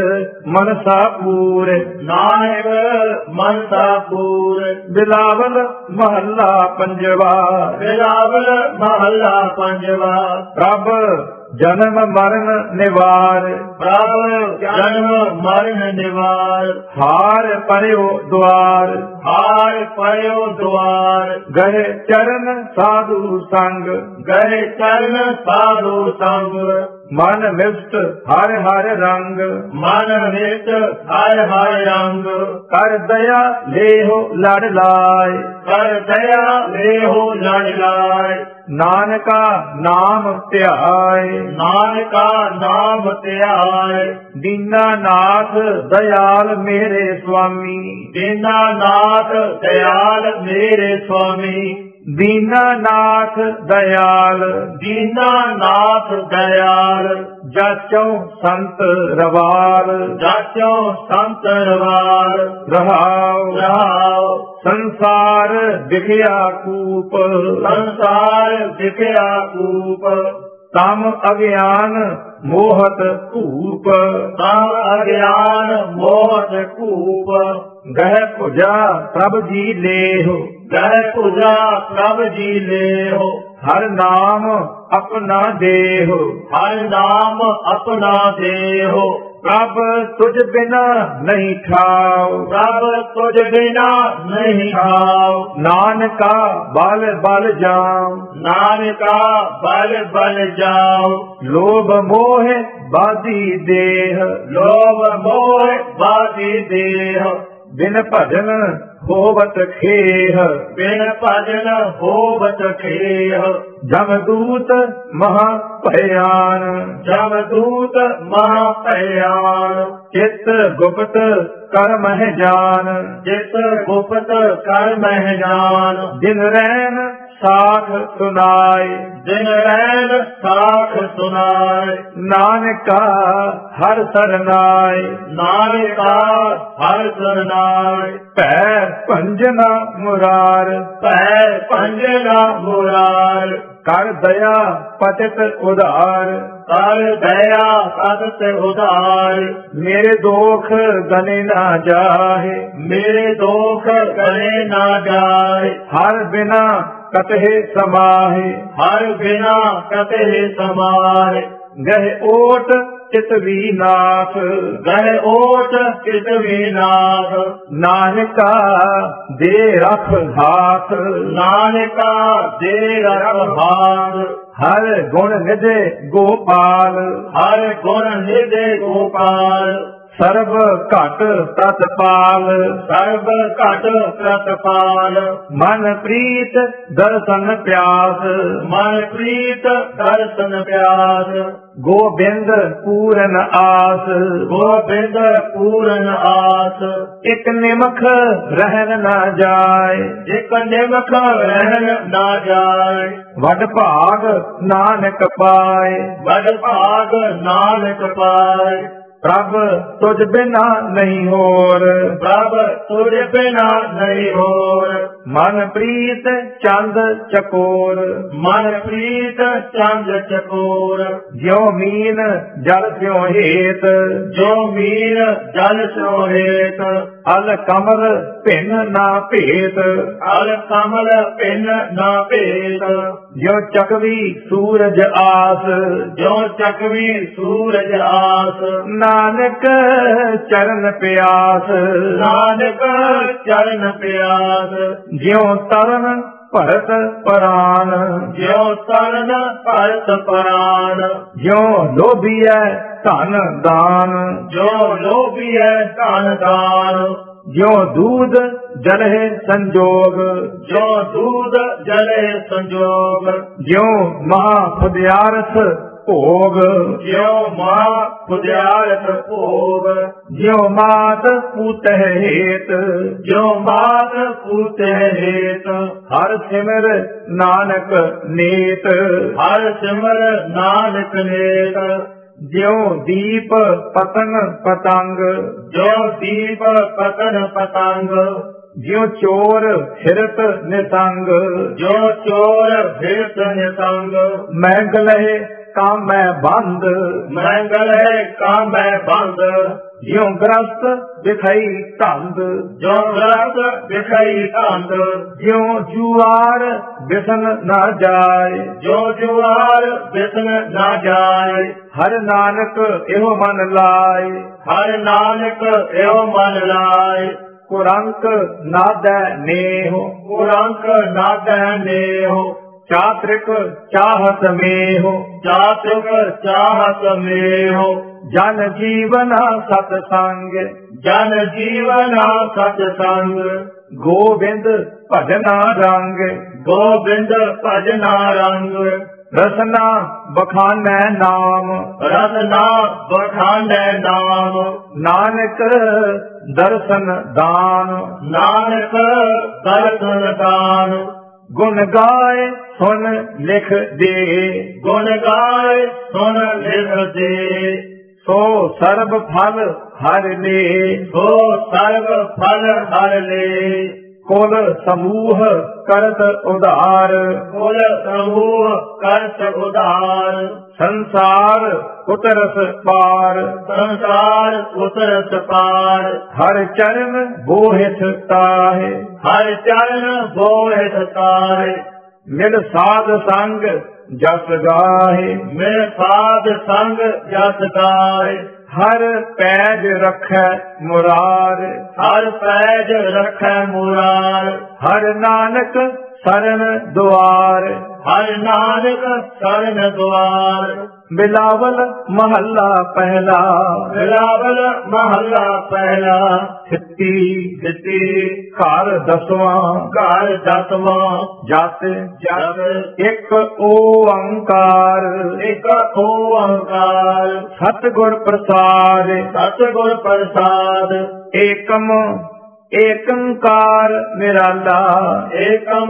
मनसा पूर। नानक मनसा पूर। बिलावल महला पंजवा। बिलावल महला पंजवा। प्रभ जन्म मरण निवार। प्रभ जन्म मरण निवार। हार पर्यो द्वार। हार पर्यो द्वार। गए चरण साधु संग। गए चरण साधु संग। मन मिष्ट हर हर रंग। मन मिष्ट हर हर रंग। कर दया लेहो लड़ लाय। कर दया लेहो लड़ लाय। नानका नाम ध्याय। नानका नाम ध्याय। दीनानाथ दयाल मेरे स्वामी। दीनानाथ दयाल मेरे स्वामी। ਦੀਨਾਨਾਥ ਦਇਆਲ, ਦੀਨਾਨਾਥ ਦਇਆਲ, ਜਾਚੋ ਸੰਤ ਰਵਾਲ, ਜਾਚੋ ਸੰਤ ਰਵਾਲ, ਰਹਾਉ ਰਹਾਉ ਸੰਸਾਰ ਦਿਖਿਆ ਕੂਪ, ਸੰਸਾਰ ਦਿਖਿਆ ਕੂਪ, ਤਮ ਅਗਿਆਨ ਮੋਹਤ ਭੂਪ, ਤਮ ਅਗਿਆਨ ਮੋਹਤ ਕੂਪ, ਗਹਿ ਭੁਜਾ ਪ੍ਰਭ ਜੀ ਲੇਹੁ, ਗਹਿ ਭੁਜਾ ਪ੍ਰਭ ਜੀ ਲੇਹੁ, ਹਰ ਨਾਮ ਆਪਣਾ ਦੇਹੁ, ਹਰ ਨਾਮ ਆਪਣਾ ਦੇਹੁ, ਪ੍ਰਭ ਤੁਝ ਬਿਨਾ ਨਹੀਂ ਠਾਉ, ਪ੍ਰਭ ਤੁਝ ਬਿਨਾ ਨਹੀਂ ਠਾਉ, ਨਾਨਕਾ ਬਲ ਬਲ ਜਾਉ, ਨਾਨਕਾ ਬਲ ਬਲ ਜਾਉ, ਲੋਭ ਮੋਹ ਬਾਦੀ ਦੇਹ, ਲੋਭ ਮੋਹ ਬਾਦੀ ਦੇਹ, ਬਿਨ ਭਜਨ ਹੋਵਤ ਖੇਹ, ਬਿਨ ਭਜਨ ਹੋਵਤ ਖੇਹ, ਜਮਦੂਤ ਮਹਾ ਭਿਆਨ, ਜਮਦੂਤ ਮਹਾ ਭਿਆਨ, ਚਿਤ ਗੁਪਤ ਕਰ ਮਹਿ ਜਾਨ, ਜਿਤ ਗੁਪਤ ਕਰ ਮਹਿ ਜਾਨ, ਦਿਨ ਰੈਨ ਸਾਖ ਸੁਨਾਏ, ਦਿਨ ਰੈਨ ਸਾਖ ਸੁਨਾਏ, ਨਾਨਕਾ ਹਰ ਸਰਨਾਏ, ਨਾਨਕਾ ਹਰ ਸਰਨਾਏ, ਭੈ ਭੰਜਨਾ ਮੁਰਾਰ, ਭੈ ਭੰਜਨਾ ਮੁਰਾਰ, ਕਰ ਦਇਆ ਪਤਿਤ ਉਧਾਰ, ਕਰ ਦਇਆ ਸਤਿ ਤੇ ਉਧਾਰ, ਮੇਰੇ ਦੋਖ ਗਨੇ ਨਾ ਜਾਹੇ, ਮੇਰੇ ਦੋਖ ਕਰੇ ਨਾ ਜਾਏ, ਹਰ ਬਿਨਾ ਕਤਹਿ ਸਮਾਹੇ, ਹਰ ਬਿਨਾ ਕਤੇ ਸਮਾਏ, ਗਹਿ ਓਟ ਚਿਤ ਵੀਨਾਥ, ਗਹਿ ਓਟ ਕਿਤ ਵੀਨਾਥ, ਨਾਨਕਾ ਦੇ ਰਖ ਹਾਥ, ਨਾਨਕਾ ਦੇ ਰਖ ਹਾਥ, ਹਰ ਗੁਣ ਨਿਧੇ ਗੋਪਾਲ, ਹਰ ਗੁਣ ਨਿਧੇ ਗੋਪਾਲ, ਸਰਬ ਘਟ ਤਤਪਾਲ, ਸਰਬ ਘਟ ਪ੍ਰਤਪਾਲ, ਮਨ ਪ੍ਰੀਤ ਦਰਸ਼ਨ ਪਿਆਸ, ਮਨ ਪ੍ਰੀਤ ਦਰਸ਼ਨ ਪਿਆਸ, ਗੋਬਿੰਦ ਪੂਰਨ ਆਸ, ਗੋਬਿੰਦ ਪੂਰਨ ਆਸ, ਇਕ ਨਿਮਖ ਰਹਿਣ ਨਾ ਜਾਏ, ਇਕ ਨਿਮਖ ਰਹਿਣ ਨਾ ਜਾਏ, ਵਡ ਭਾਗ ਨਾਨਕ ਪਾਏ, ਵਡ ਭਾਗ ਨਾਨਕ ਪਾਏ, ਪ੍ਰਭ ਤੁਝ ਬਿਨਾ ਨਹੀਂ ਹੋਰ, ਪ੍ਰਭ ਤੁਝ ਬਿਨਾ ਨਹੀਂ ਹੋਰ, ਮਨ ਪ੍ਰੀਤ ਚੰਦ ਚਕੋਰ, ਮਨ ਪ੍ਰੀਤ ਚੰਦ ਚਕੋਰ, ਜਿਉ ਮੀਨ ਜਲ ਸਿਉ ਹੇਤ, ਜੋ ਮੀਨ ਜਲ ਸਿਉ ਹੇਤ, ਅਲ ਕਮਲ ਭਿੰਨ ਨਾ ਭੇਤ, ਅਲ ਕਮਲ ਭਿੰਨ ਨਾ ਭੇਤ, ਜਿਉ ਚਕਵੀ ਸੂਰਜ ਆਸ, ਜੋ ਚਕਵੀ ਸੂਰਜ ਆਸ, ਨਾਨਕ ਚਰਨ ਪਿਆਸ, ਨਾਨਕ ਚਰਨ ਪਿਆਸ, ਜਿਉ ਤਰਨ ਭਰਤ ਪਰਾਨ, ਜਿਉ ਤਰਨ ਭਰਤ ਪਰਾਨ, ਜਿਉ ਲੋਭੀਐ ਧਨ ਦਾਨ, ਜੋ ਲੋਭੀਐ ਧਨ ਦਾਨ, ਜਿਉ ਦੂਧ ਜਲਹਿ ਸੰਜੋਗ, ਜੋ ਦੂਧ ਜਲੇ ਸੰਜੋਗ, ਜਿਉ ਮਹਾ ਫੁਦਿਆਰਥ ਭੋਗ, ਜਿਉ ਮਾਂ ਖੁਦਿਆਰਤ ਭੋਗ, ਜਿਉ ਮਾਤ ਪੂਤਹਿ ਹੇਤ, ਜੋ ਮਾਤ ਪੂਤੇ ਹੇਤ, ਹਰ ਸਿਮਰ ਨਾਨਕ ਨੀਤ, ਹਰ ਸਿਮਰ ਨਾਨਕ ਨੇਤ, ਜਿਉ ਦੀਪ ਪਤੰਗ ਪਤੰਗ, ਜੋ ਦੀਪ ਪਤਨ ਪਤੰਗ, ਜਿਉ ਚੋਰ ਫਿਰਤ ਨਿਸੰਗ, ਜੋ ਚੋਰ ਫਿਰਤ ਨਿਸੰਗ, ਮਹਿੰਗਲਹਿ ਕਾਮੈ ਬੰਦ, ਮੰਗਲ ਹੈ ਕਾਮੈ ਬੰਦ, ਜਿਉ ਗ੍ਰਸਤ ਦਿਖਾਈ ਧੰਦ, ਜੋ ਗ੍ਰਸਤ ਦਿਖਾਈ ਧੰਦ, ਜਿਉ ਜੁਆਰ ਬਿਸਨ ਨਾ ਜਾਏ, ਜੋ ਜੁਆਰ ਬਿਸਨ ਨਾ ਜਾਏ, ਹਰ ਨਾਨਕ ਇਹੋ ਮਨ ਲਾਏ, ਹਰ ਨਾਨਕ ਇਹੋ ਮਨ ਲਾਏ, ਕੁਰੰਕ ਨਾਦੈ ਨੇਹੁ, ਕੁਰੰਕ ਨਾਦੈ ਨੇਹੁ, ਚਾਤ੍ਰਿਕ ਚਾਹਤ ਮੇਹੁ, ਚਾਤ੍ਰਿਕ ਚਾਹਤ ਮੇਹੁ, ਜਨ ਜੀਵਨ ਸਤ ਸੰਗ, ਜਨ ਜੀਵਨ ਸਤ ਸੰਗ, ਗੋਬਿੰਦ ਭਜਨਾ ਰੰਗ, ਗੋਬਿੰਦ ਭਜਨਾ ਰੰਗ, ਰਸਨਾ ਬਖਾਨੈ ਨਾਮ, ਰਸਨਾ ਬਖਾਨੈ ਨਾਮ, ਨਾਨਕ ਦਰਸ਼ਨ ਦਾਨ, ਨਾਨਕ ਦਰਸ਼ਨ ਦਾਨ, ਗੁਣ ਗਾਏ ਸੁਣ ਲਿਖ ਦੇ, ਗੁਣ ਗਾਏ ਸੁਣ ਲਿਖ ਦੇ, ਸੋ ਸਰਬ ਫਲ ਹਰਿ ਲੇ, ਸੋ ਸਰਬ ਫਲ ਹਰਿ ਲੇ, ਕੁਲ ਸਮੂਹ ਕਰਤ ਉਧਾਰ, ਕੁਲ ਸਮੂਹ ਕਰਤ ਉਧਾਰ, ਸੰਸਾਰ ਉਤਰਸ ਪਾਰ, ਸੰਸਾਰ ਉਤਰਸ ਪਾਰ, ਹਰ ਚਰਨ ਬੋਹਿਥ ਤਾਹੇ, ਹਰ ਚਰਨ ਬੋਹਿਥ ਤਾਰੇ, ਮਿਲ ਸਾਧ ਸੰਗ ਜਸ ਗਾਹੇ, ਮਿਲ ਸਾਧ ਸੰਗ ਜਸ ਗਾਏ, ਹਰ ਪੈਜ ਰਖੈ ਮੁਰਾਰ, ਹਰ ਪੈਜ ਰਖੈ ਮੁਰਾਰ, ਹਰ ਨਾਨਕ ਸਰਨ ਦੁਆਰ, ਹਰ ਨਾਨਕ ਸਰਨ ਦੁਆਰ, ਬਿਲਾਵਲ ਮਹੱਲਾ ਪਹਿਲਾ, ਬਿਲਾਵਲ ਮਹੱਲਾ ਪਹਿਲਾ, ਸਿੱਤੀ ਸਿੱਤੀ ਘਰ ਦਸਵਾਂ, ਘਰ ਦਸਵਾਂ, ਜਸ ਜਸ ਇੱਕ ਓੰਕਾਰ, ਇੱਕ ਓੰਕਾਰ, ਸਤਿਗੁਰ ਪ੍ਰਸਾਦ, ਸਤਿਗੁਰ ਪ੍ਰਸਾਦ, ਏਕਮ ਏਕੰਕਾਰ ਨਿਰਾਲਾ, ਏਕਮ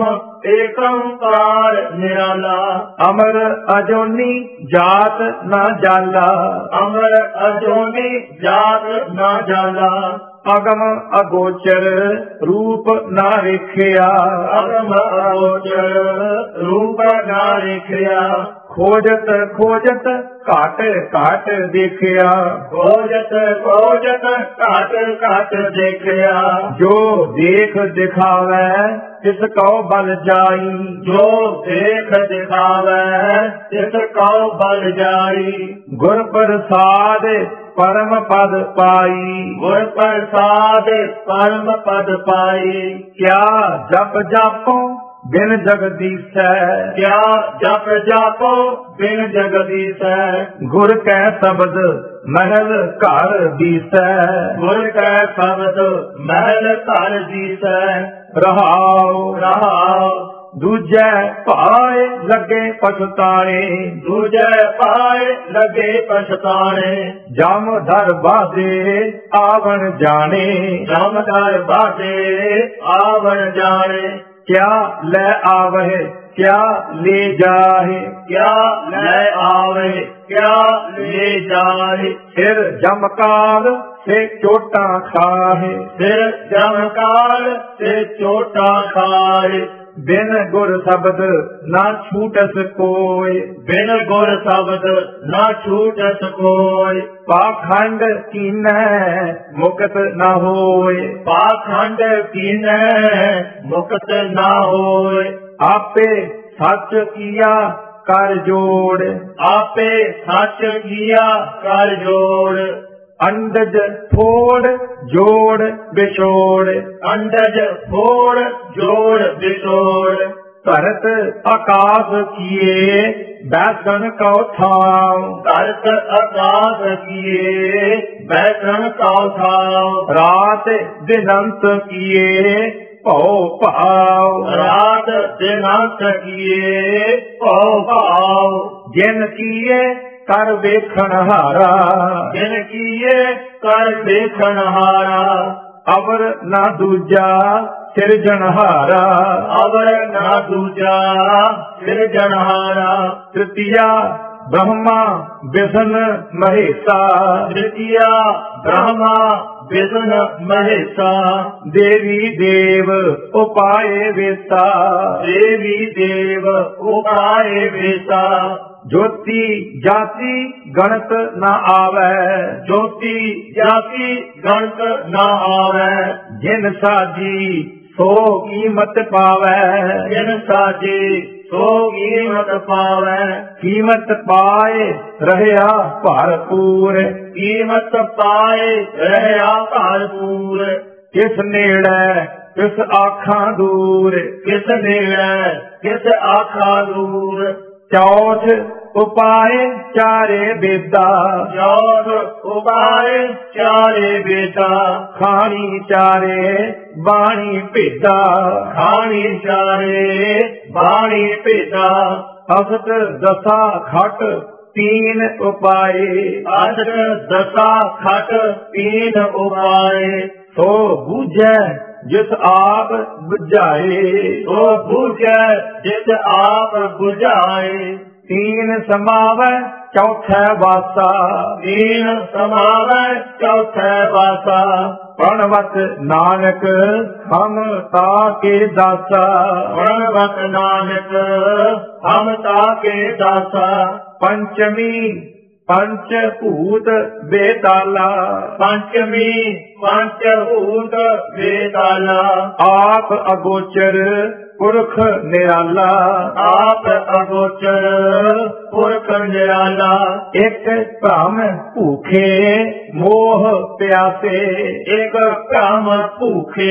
ਏਕੰਕਾਰ ਨਿਰਾਲਾ, ਅਮਰ ਅਜੋਨੀ ਜਾਤ ਨਾ ਜਾਲਾ, ਅਮਰ ਅਜੋਨੀ ਜਾਤ ਨਾ ਜਾਲਾ, ਅਗਮ ਅਗੋਚਰ ਰੂਪ ਨਾ ਵੇਖਿਆ, ਅਗਮ ਅਗੋਚਰ ਰੂਪ ਨਾ ਵੇਖਿਆ, ਖੋਜਤ ਖੋਜਤ ਘਾਟ ਘਾਟ ਦੇਖਿਆ, ਖੋਜਤ ਖੋਜਤ ਘਾਟ ਘਾਟ ਦੇਖਿਆ, ਜੋ ਦੇਖ ਦਿਖਾਵੈ ਤਿਸ ਕਉ ਬਲ ਜਾਈ, ਜੋ ਦੇਖ ਦਿਖਾਵੈ ਤਿਸ ਕਉ ਬਲ ਜਾਈ, ਗੁਰ ਪ੍ਰਸਾਦ ਪਰਮ ਪਦ ਪਾਈ, ਗੁਰ ਪ੍ਰਸਾਦ ਪਰਮ ਪਦ ਪਾਈ, ਕਿਆ ਜਪ ਜਾਪੋ ਬਿਨ ਜਗਦੀਸੈ, ਕਿਆ ਜਪ ਜਾਪੋ ਬਿਨ ਜਗਦੀਸੈ, ਗੁਰ ਕੈ ਸ਼ਬਦ ਮਹਿਲ ਘਰ ਦੀਸੈ, ਗੁਰ ਕੈ ਸ਼ਬਦ ਮਹਿਲ ਘਰ ਦੀਸੈ, ਰਹਾਉ ਰਹਾਉ, ਦੂਜੈ ਭਾਏ ਲੱਗੇ ਪਛਤਾਣੇ, ਦੂਜੇ ਪਾਏ ਲੱਗੇ ਪਛਤਾਣੇ, ਜਮ ਦਰ ਬਾਧੇ ਆਵਣ ਜਾਣੇ, ਜਮਦਰ ਬਾਧੇ ਆਵਣ ਜਾਣੇ, ਕਿਆ ਲੈ ਆਵਹਿ ਕਿਆ ਲੈ ਜਾਹੇ, ਕਿਆ ਲੈ ਆਵੇ ਕਿਆ ਲੈ ਜਾਏ, ਫਿਰ ਜਮਕਾਲ ਸੇ ਚੋਟਾਂ ਖਾਹੇ, ਫਿਰ ਜਮਕਾਲ ਤੇ ਚੋਟਾ ਖਾਏ, ਬਿਨ ਗੁਰ ਸ਼ਬਦ ਨਾ ਛੂਟਸ ਕੋਇ, ਬਿਨ ਗੁਰ ਸ਼ਬਦ ਨਾ ਛੂਟਸ ਕੋਈ, ਪਾਖੰਡ ਕੀਨੈ ਮੁਕਤ ਨਾ ਹੋਏ, ਪਾਖੰਡ ਕੀਨੈ ਮੁਕਤ ਨਾ ਹੋਏ, ਆਪੇ ਸੱਚ ਕੀਆ ਕਰ ਜੋੜ, ਆਪੇ ਸੱਚ ਕੀਆ ਕਰ ਜੋੜ, ਅੰਡਜ ਫੋੜ ਜੋੜ ਵਿਛੋੜ, ਅੰਡਜ ਫੋੜ ਜੋੜ ਵਿਛੋੜ, ਧਰਤ ਆਕਾਸ਼ ਕੀਏ ਬੈਸਣ ਕਉ ਥਾਉ, ਧਰਤ ਆਕਾਸ਼ ਕੀਏ ਬੈਠਣ ਕਉ ਥਾਉ, ਰਾਤ ਦਿਨੰਤ ਕੀਏ ਭਉ ਭਾਉ, ਰਾਤ ਦਿਨਾਂਤ ਕੀਏ ਭਉ ਭਾਉ, ਜਿਨ ਕੀਏ ਕਰ ਵੇਖਣ ਹਾਰਾ, ਜਿਨ ਕੀਏ ਕਰ ਵੇਖਣ ਹਾਰਾ, ਅਵਰ ਨਾ ਦੂਜਾ ਸਿਰਜਣਹਾਰਾ, ਅਵਰ ਨਾ ਦੂਜਾ ਸਿਰਜਣਹਾਰਾ, ਤ੍ਰਿਤੀਆ ਬ੍ਰਹਮਾ ਵਿਸ਼ਨ ਮਹੇਸ਼ਾ, ਤ੍ਰਿਤੀਆ ਬ੍ਰਹਮਾ ਵਿਸ਼ਨ ਮਹੇਸ਼ਾ, ਦੇਵੀ ਦੇਵ ਉਪਾਏ ਵੇਤਾ, ਦੇਵੀ ਦੇਵ ਉਪਾਏ ਵੇਤਾ, ਜੋਤੀ ਜਾਤੀ ਗਣਤ ਨਾ ਆਵੈ, ਜੋਤੀ ਜਾਤੀ ਗਣਤ ਨਾ ਆਵੈ, ਜਿਨ ਸਾਜੀ ਸੋ ਕੀਮਤ ਪਾਵੈ, ਜਿਨ ਸਾਜੀ ਸੋ ਕੀਮਤ ਪਾਵੈ, ਕੀਮਤ ਪਾਏ ਰਹਿਆ ਭਰਪੂਰ, ਕੀਮਤ ਪਾਏ ਰਹਿਆ ਭਰਪੂਰ, ਕਿਸ ਨੇੜੇ ਕਿਸ ਆਖਾਂ ਦੂਰ, ਕਿਸ ਨੇੜੇ ਕਿਸ ਆਖਾਂ ਦੂਰ, ਚੌਥ ਉਪਾਏ ਚਾਰੇ ਬੇਦਾ, ਜੋਤ ਉਪਾਏ ਚਾਰੇ ਬੇਦਾ, ਖਾਣੀ ਚਾਰੇ ਬਾਣੀ ਭੇਦਾ, ਖਾਣੀ ਚਾਰੇ ਬਾਣੀ ਭੇਦਾ, ਅਸਤ ਦਸਾ ਖਟ ਤੀਨ ਉਪਾਏ, ਅਸਤ ਦਸਾ ਖਟ ਤੀਨ ਉਪਾਏ, ਸੋ ਬੂਝੈ ਜਿਸ ਆਪ ਬੁਝਾਏ। ਸੋ ਬੂਝੈ ਜਿਸ ਆਪ ਬੁਝਾਏ। ਤੀਨ ਸਮਾਵੈ ਚੌਥੈ ਵਾਸਾ। ਦੀਨ ਸਮਾਵੈ ਚੌਥੈ ਵਾਸਾ। ਪ੍ਰਣਵਤ ਨਾਨਕ ਹਮ ਤਾ ਕੇ ਦਾਸਾ। ਪ੍ਰਣਵਤ ਨਾਨਕ ਹਮ ਤਾ ਕੇ ਦਾਸਾ। ਪੰਚਮੀ ਪੰਚ ਭੂਤ ਬੇਤਾਲਾ। ਪੰਚਮੀ ਪੰਚ ਭੂਤ ਬੇਤਾਲਾ। ਆਪ ਅਗੋਚਰ ਪੁਰਖ ਨਿਰਾਲਾ। ਆਪ ਅਗੋਚਰ ਪੁਰਖ ਨਿਰਾਲਾ। ਇੱਕ ਭ੍ਰਮ ਭੂਖੇ ਮੋਹ ਪਿਆਸੇ। ਇੱਕ ਭ੍ਰਮ ਭੂਖੇ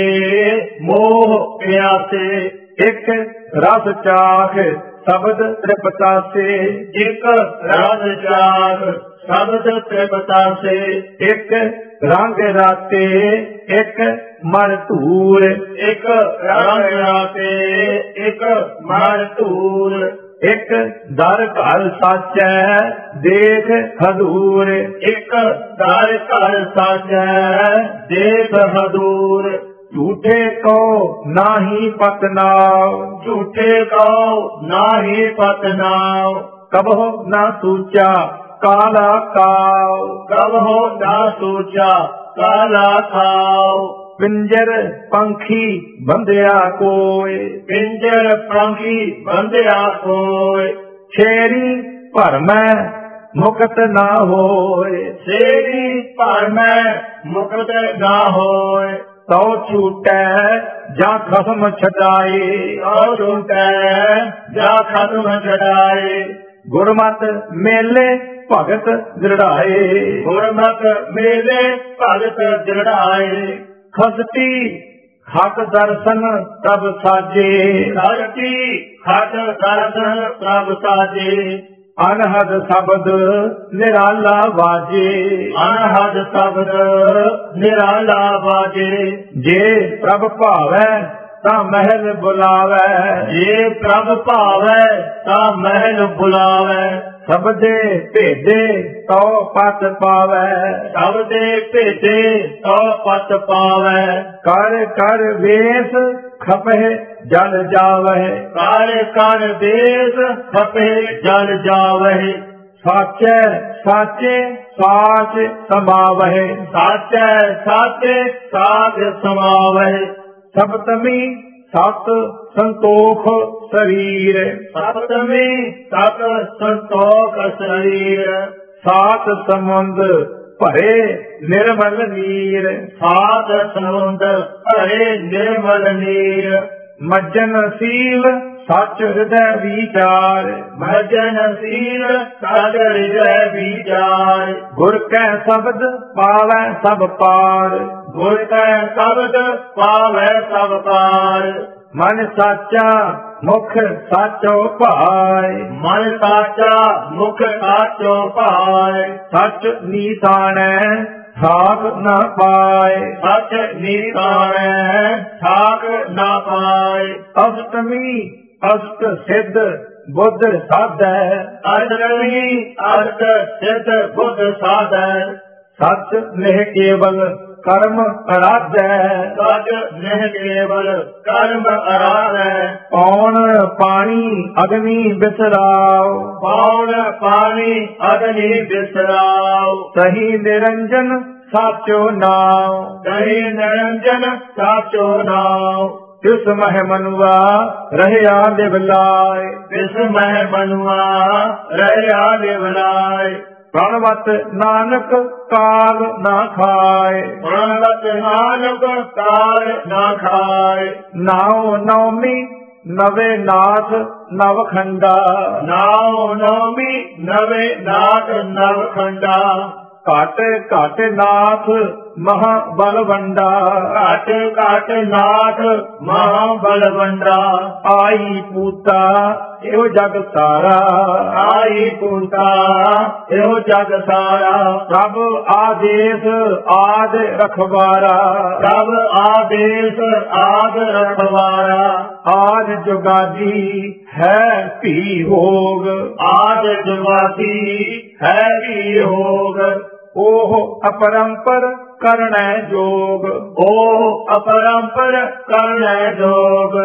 ਮੋਹ ਪਿਆਸੇ। ਇੱਕ ਰਸ ਚਾਖ ਸ਼ਬਦ ਤ੍ਰਿਪਤਾਸੇ। ਇੱਕ ਰਸ ਚਾਖ ਸ਼ਬਦ ਤ੍ਰਿਪਤਾਸੇ। ਇੱਕ ਰੰਗ ਰਾਤੇ ਇੱਕ ਮਨ ਧੂਰ। ਇੱਕ ਰੰਗ ਰਾਤੇ ਇੱਕ ਮਨ ਧੂਰ। ਇੱਕ ਦਰ ਘਰ ਸਾਚੈ ਦੇਖ ਹਦੂਰ। ਇੱਕ ਦਰ ਘਰ ਸਾਚੈ ਦੇਖ ਹਦੂਰ। ਝੂਠੇ ਕੋ ਨਾਹੀ ਪਤਨਾਉ। ਝੂਠੇ ਕਉ ਨਾਹੀ ਪਤਨਾਉ। ਕਬਹੁ ਨਾ ਸੂਚਾ ਕਾਲਾ ਕਾਉ। ਕਬਹੁ ਨਾ ਸੋਚਾ ਕਾਲਾ ਖਾਉ। ਪਿੰਜਰ ਪੰਖੀ ਬੰਧਿਆ ਕੋਇ। ਪਿੰਜਰ ਪੰਖੀ ਬੰਧਿਆ ਕੋਇ। ਛੇਰੀ ਭਰਮੈ ਮੁਕਤ ਨਾ ਹੋਏ। ਸੇਰੀ ਭਰਮੈ ਮੁਕਤ ਨਾ ਹੋਏ। ਤਉ ਛੂਟੈ ਜਾਂ ਖਸਮ ਛਡਾਏ। ਤਉ ਛੂਟੈ ਜਾਂ ਖਸਮ ਛਡਾਏ। ਗੁਰਮਤਿ ਮੇਲੇ ਭਗਤ ਦ੍ਰਿੜਾਏ। ਗੁਰਮਤਿ ਮੇਲੇ ਭਗਤ ਦ੍ਰਿੜਾਏ। ਖਸਤੀ ਹੱਕ ਦਰਸ਼ਨ ਤਬ ਸਾਜੇ। ਖਸਤੀ ਹੱਕ ਦਰਸ਼ਨ ਪ੍ਰਭ ਸਾਜੇ। ਅਨਹਦ ਸ਼ਬਦ ਨਿਰਾਲਾ ਵਾਜੇ। ਅਨਹਦ ਸ਼ਬਦ ਨਿਰਾਲਾ ਵਾਜੇ। ਜੇ ਪ੍ਰਭ ਭਾਵੈ ਤਾਂ ਮਹਿਲ ਬੁਲਾਵੈ। ਜੇ ਪ੍ਰਭ ਭਾਵੈ ਤਾਂ ਮਹਿਲ ਬੁਲਾਵੈ। ਸਬਦੇ ਭੇਦੇ ਤੋ ਪਤ ਪਾਵੈ। ਸਬਦੇ ਭੇਦੇ ਤੋ ਪਤ ਪਾਵੈ। ਕਰ ਕਰ ਵੇਸ ਖਪਹਿ ਜਲ ਜਾਵਹਿ। ਕਰ ਕਰ ਦੇਸ ਖਪੇ ਜਲ ਜਾਵਹਿ। ਸਾਚੈ ਸਾਚੇ ਸਾਚ ਸਮਾਵਹਿ। ਸਾਚੈ ਸਾਚੇ ਸਾਚ ਸਮਾਵਹਿ। ਸਪਤਮੀ ਸਤ ਸੰਤੋਖ ਸਰੀਰ। ਸਪਤਮੀ ਸਤ ਸੰਤੋਖ ਸਰੀਰ। ਸਾਤ ਸਮੁੰਦ ਭਰੇ ਨਿਰਮਲ ਨੀਰ। ਸਾਤ ਸਮੁੰਦ ਭਰੇ ਨਿਰਮਲ ਨੀਰ। ਮੱਜਨ ਸੀਲ ਸੱਚ ਹਿਰਦੈ ਵਿਚਾਰ। ਮੱਜਨ ਸੀਲ ਸੱਚ ਹਿਰਦੈ ਵਿਚਾਰ। ਗੁਰ ਕੈ ਸ਼ਬਦ ਪਾਵੈ ਸਭ ਪਾਰ। ਗੁਰ ਕੈ ਸ਼ਬਦ ਪਾਵੈ ਸਭ ਪਾਰ। ਮਨ ਸਾਚਾ ਮੁਖ ਸਾਚੋ ਭਾਇ। ਮਨ ਸਾਚਾ ਮੁਖ ਸਾਚੋ ਭਾਇ। ਸੱਚ ਨੀਸਾਣੈ ਠਾਕ ਨਾ ਪਾਏ। ਸੱਚ ਨੀਸਾਣੈ ਠਾਕ ਨਾ ਪਾਏ। ਅਸ਼ਟਮੀ ਅਸ਼ਟ ਸਿੱਧ ਬੁੱਧ ਸਾਧੈ। ਅਸ਼ਟਮੀ ਅਸ਼ਟ ਸਿੱਧ ਬੁੱਧ ਸਾਧੈ। ਸੱਚ ਨਿਹ ਕੇਵਲ ਕਰਮ ਅਰਾਧੈ। ਸੱਚ ਨਿਹ ਕੇਵਲ ਕਰਮ ਅਰਾਧੈ। ਪੌਣ ਪਾਣੀ ਅਗਨੀ ਬਿਸਰਾਓ। ਪੌਣ ਪਾਣੀ ਅਗਨੀ ਬਿਸਰਾਓ। ਸਹੀ ਨਿਰੰਜਨ ਸਾਚੋ ਨਾਉ। ਸਹੀ ਨਿਰੰਜਨ ਸਾਚੋ ਨਾਉ। ਤਿਸ ਮਹਿ ਮਨੁਆ ਰਹਿਆ ਲਿਵ ਲਾਇ। ਤਿਸ ਮਹਿ ਮਨੁਆ ਰਹਿਆ ਲਿਵ ਲਾਇ। ਪ੍ਰਣਵਤ ਨਾਨਕ ਕਾਲ ਨਾ ਖਾਏ। ਪ੍ਰਣਵਤ ਨਾਨਕ ਕਾਲ ਨਾ ਖਾਏ। ਨਾਉ ਨੌਮੀ ਨਵੇਂ ਨਾਥ ਨਵ ਖੰਡਾ। ਨਾਉ ਨੌਮੀ ਨਵੇਂ ਨਾਥ ਨਵ ਖੰਡਾ। ਘਟ ਘਟ ਨਾਥ ਮਹਾ ਬਲਵੰਡਾ। ਘਟ ਘਟ ਨਾਥ ਮਹਾ ਬਲਵੰਡਾ। ਆਈ ਪੂਤਾ ਇਹੋ ਜਗ ਸਾਰਾ। ਆਈ ਪੂਤਾ ਇਹੋ ਜਗ ਸਾਰਾ। ਪ੍ਰਭ ਆਦੇਸ਼ ਆਦ ਰਖਵਾਰਾ। ਪ੍ਰਭ ਆਦੇਸ਼ ਆਦ ਰਖਵਾਰਾ। ਆਦ ਜੁਗਾਦੀ ਹੈ ਭੀ ਹੋਗ। ਆਦ ਜੁਗਾਦੀ ਹੈ ਭੀ ਹੋਗ। ਉਹ ਅਪਰੰਪਰ ਕਰਣੈ ਜੋਗ। ਉਹ ਅਪਰੰਪਰ ਕਰਣੈ ਜੋਗ।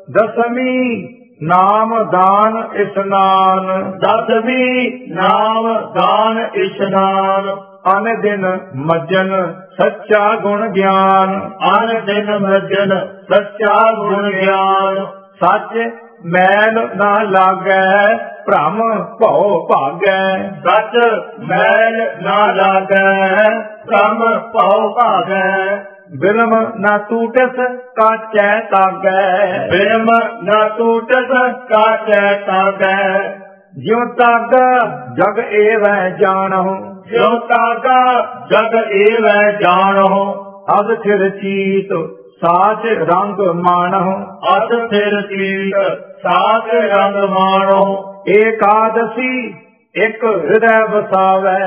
ਦਸਵੀਂ ਨਾਮ ਦਾਨ ਇਸਨਾਨ। ਦਸਵੀਂ ਨਾਮ ਦਾਨ ਇਸ਼ਨਾਨ। ਅਨ ਦਿਨ ਮੱਜਨ ਸੱਚਾ ਗੁਣ ਗਿਆਨ। ਅਨ ਦਿਨ ਮੱਜਨ ਸੱਚਾ ਗੁਣ ਗਿਆਨ। ਸੱਚ ਮੈਲ ਨਾ ਲਾਗੈ ਭ੍ਰਮ ਭਉ ਭਾਗੈ। ਸੱਚ ਮੈਲ ਨਾ ਲਾਗੈ ਭ੍ਰਮ ਭਉ ਭਾਗੈ। ਬਿਲਮ ਨਾ ਟੂਟਸ ਕਾਚੈ ਤਾਗੈ। ਬਿਲਮ ਨਾ ਟੂਟਸ ਕਾਚੈ ਤਾਗੈ। ਜਿਉ ਤਾਗਾ ਜਗ ਏਵੈ ਜਾਣਹੁ। ਜਿਉ ਤਾਗਾ ਜਗ ਏਵੈ ਜਾਣਹੁ। ਅਦ ਥਿਰ ਚੀਤ ਸਾਚ ਰੰਗ ਮਾਣਹੁ। ਅਦ ਥਿਰ ਚੀਤ ਸਾਚ ਰੰਗ ਮਾਣਹੁ। ਏਕਾਦਸੀ ਇਕ ਹਿਰਦੈ ਵਸਾਵੈ।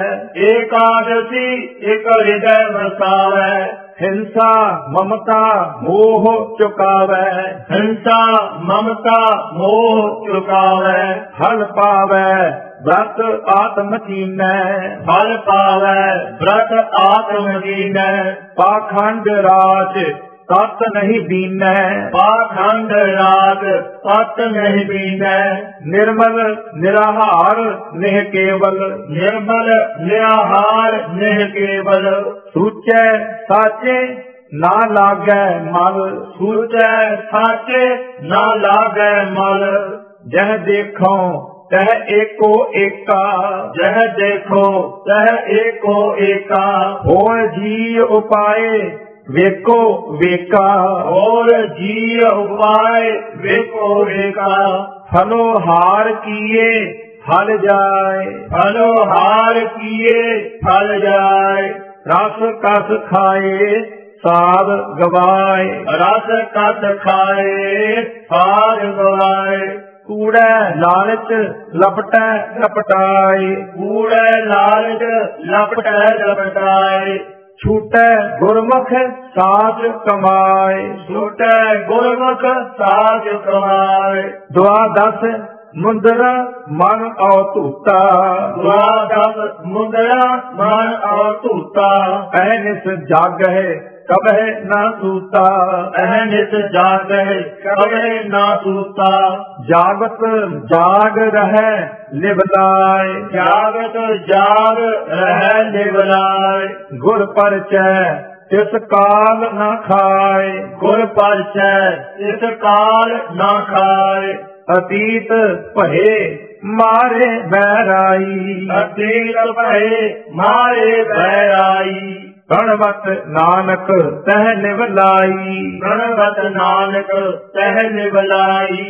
ਏਕਾਦਸੀ ਇਕ ਹਿਰਦੈ ਵਸਾਵੈ। ਹਿੰਸਾ ਮਮਤਾ ਮੋਹ ਚੁਕਾਵੈ। ਹਿੰਸਾ ਮਮਤਾ ਮੋਹ ਚੁਕਾਵੈ। ਹਲ ਪਾਵੈ ਬ੍ਰਤ ਆਤਮ ਕੀਨੈ। ਹਲ ਪਾਵੈ ਬ੍ਰਤ ਆਤਮ ਕੀਨੈ। ਪਾਖੰਡ ਰਾਜ ਤਤ ਨਹੀਂ ਬੀਨੈ। ਪਾਖੰਡ ਰਾਗ ਤਤ ਨਹੀਂ ਬੀਨੈ। ਨਿਰਮਲ ਨਿਰਾਹਾਰ ਨਿਹ ਕੇਵਲ। ਨਿਰਮਲ ਨਿਰਾਹਾਰ ਨਿਹ ਕੇਵਲ। ਸੂਚੈ ਸਾਚੇ ਨਾ ਲਾਗੈ ਮਲ। ਸੂਚੈ ਸਾਚੇ ਨਾ ਲਾਗੈ ਮਲ। ਜਹ ਦੇਖੋ ਤਹ ਏਕੋ ਏਕਾ। ਜਹ ਦੇਖੋ ਤਹ ਏਕੋ ਏਕਾ। ਹੋਇ ਜੀ ਉਪਾਏ ਵੇਖੋ ਵੇਖਾ। ਹੋਰ ਜੀ ਉਪਾਏ ਵੇਖੋ ਵੇਖਾ। ਫਲੋ ਹਾਰ ਕੀਏ ਫਲ ਜਾਏ। ਫਲੋ ਹਾਰ ਕੀਏ ਫਲ ਜਾਏ। ਰਸ ਕਸ ਖਾਏ ਸਾਧ ਗਵਾਏ। ਰਸ ਕਸ ਖਾਏ ਸਾਧ ਗਵਾਏ। ਕੂੜੈ ਲਾਲਚ ਲਪਟੈ ਲਪਟਾਏ। ਕੂੜੈ ਲਾਲਚ ਲਪਟੈ ਲਪਟਾਏ। ਛੂਟੈ ਗੁਰਮੁਖ ਸਾਧ ਕਮਾਏ। ਛੂਟੈ ਗੁਰਮੁਖ ਸਾਧ ਕਮਾਏ। ਦੁਆਦਸ ਮੁੰਦਰਾ ਮਨ ਔ ਧੂਤਾ। ਦੁਆਦਸ ਮੁੰਦਰਾ ਮਨ ਔ ਧੂਤਾ। ਅਹਨਿਸ ਜਾਗਹਿ ਕਬਹਿ ਨਾ ਸੂਤਾ। ਅਹਨਿਸ ਜਾਗਹਿ ਕਬਹਿ ਨਾ ਸੂਤਾ। ਜਾਗਤ ਜਾਗ ਰਹੈ ਲਿਵਲਾਏ। ਜਾਗਤ ਜਾਗ ਰਹਿ ਲਿਵਲਾਏ। ਗੁਰ ਪਰਚੈ ਤਿਸ ਕਾਲ ਨਾ ਖਾਏ। ਗੁਰ ਪਰਚੈ ਤਿਸ ਕਾਲ ਨਾ ਖਾਏ। ਅਤੀਤ ਭਏ ਮਾਰੇ ਬੈਰਾਈ। ਅਤੀਤ ਭਏ ਮਾਰੇ ਬੈਰਾਈ। ਗਣਵਤ ਨਾਨਕ ਤਹ ਨਿਵਲਾਈ। ਗਣਵਤ ਨਾਨਕ ਤਹ ਨਿਵਲਾਈ।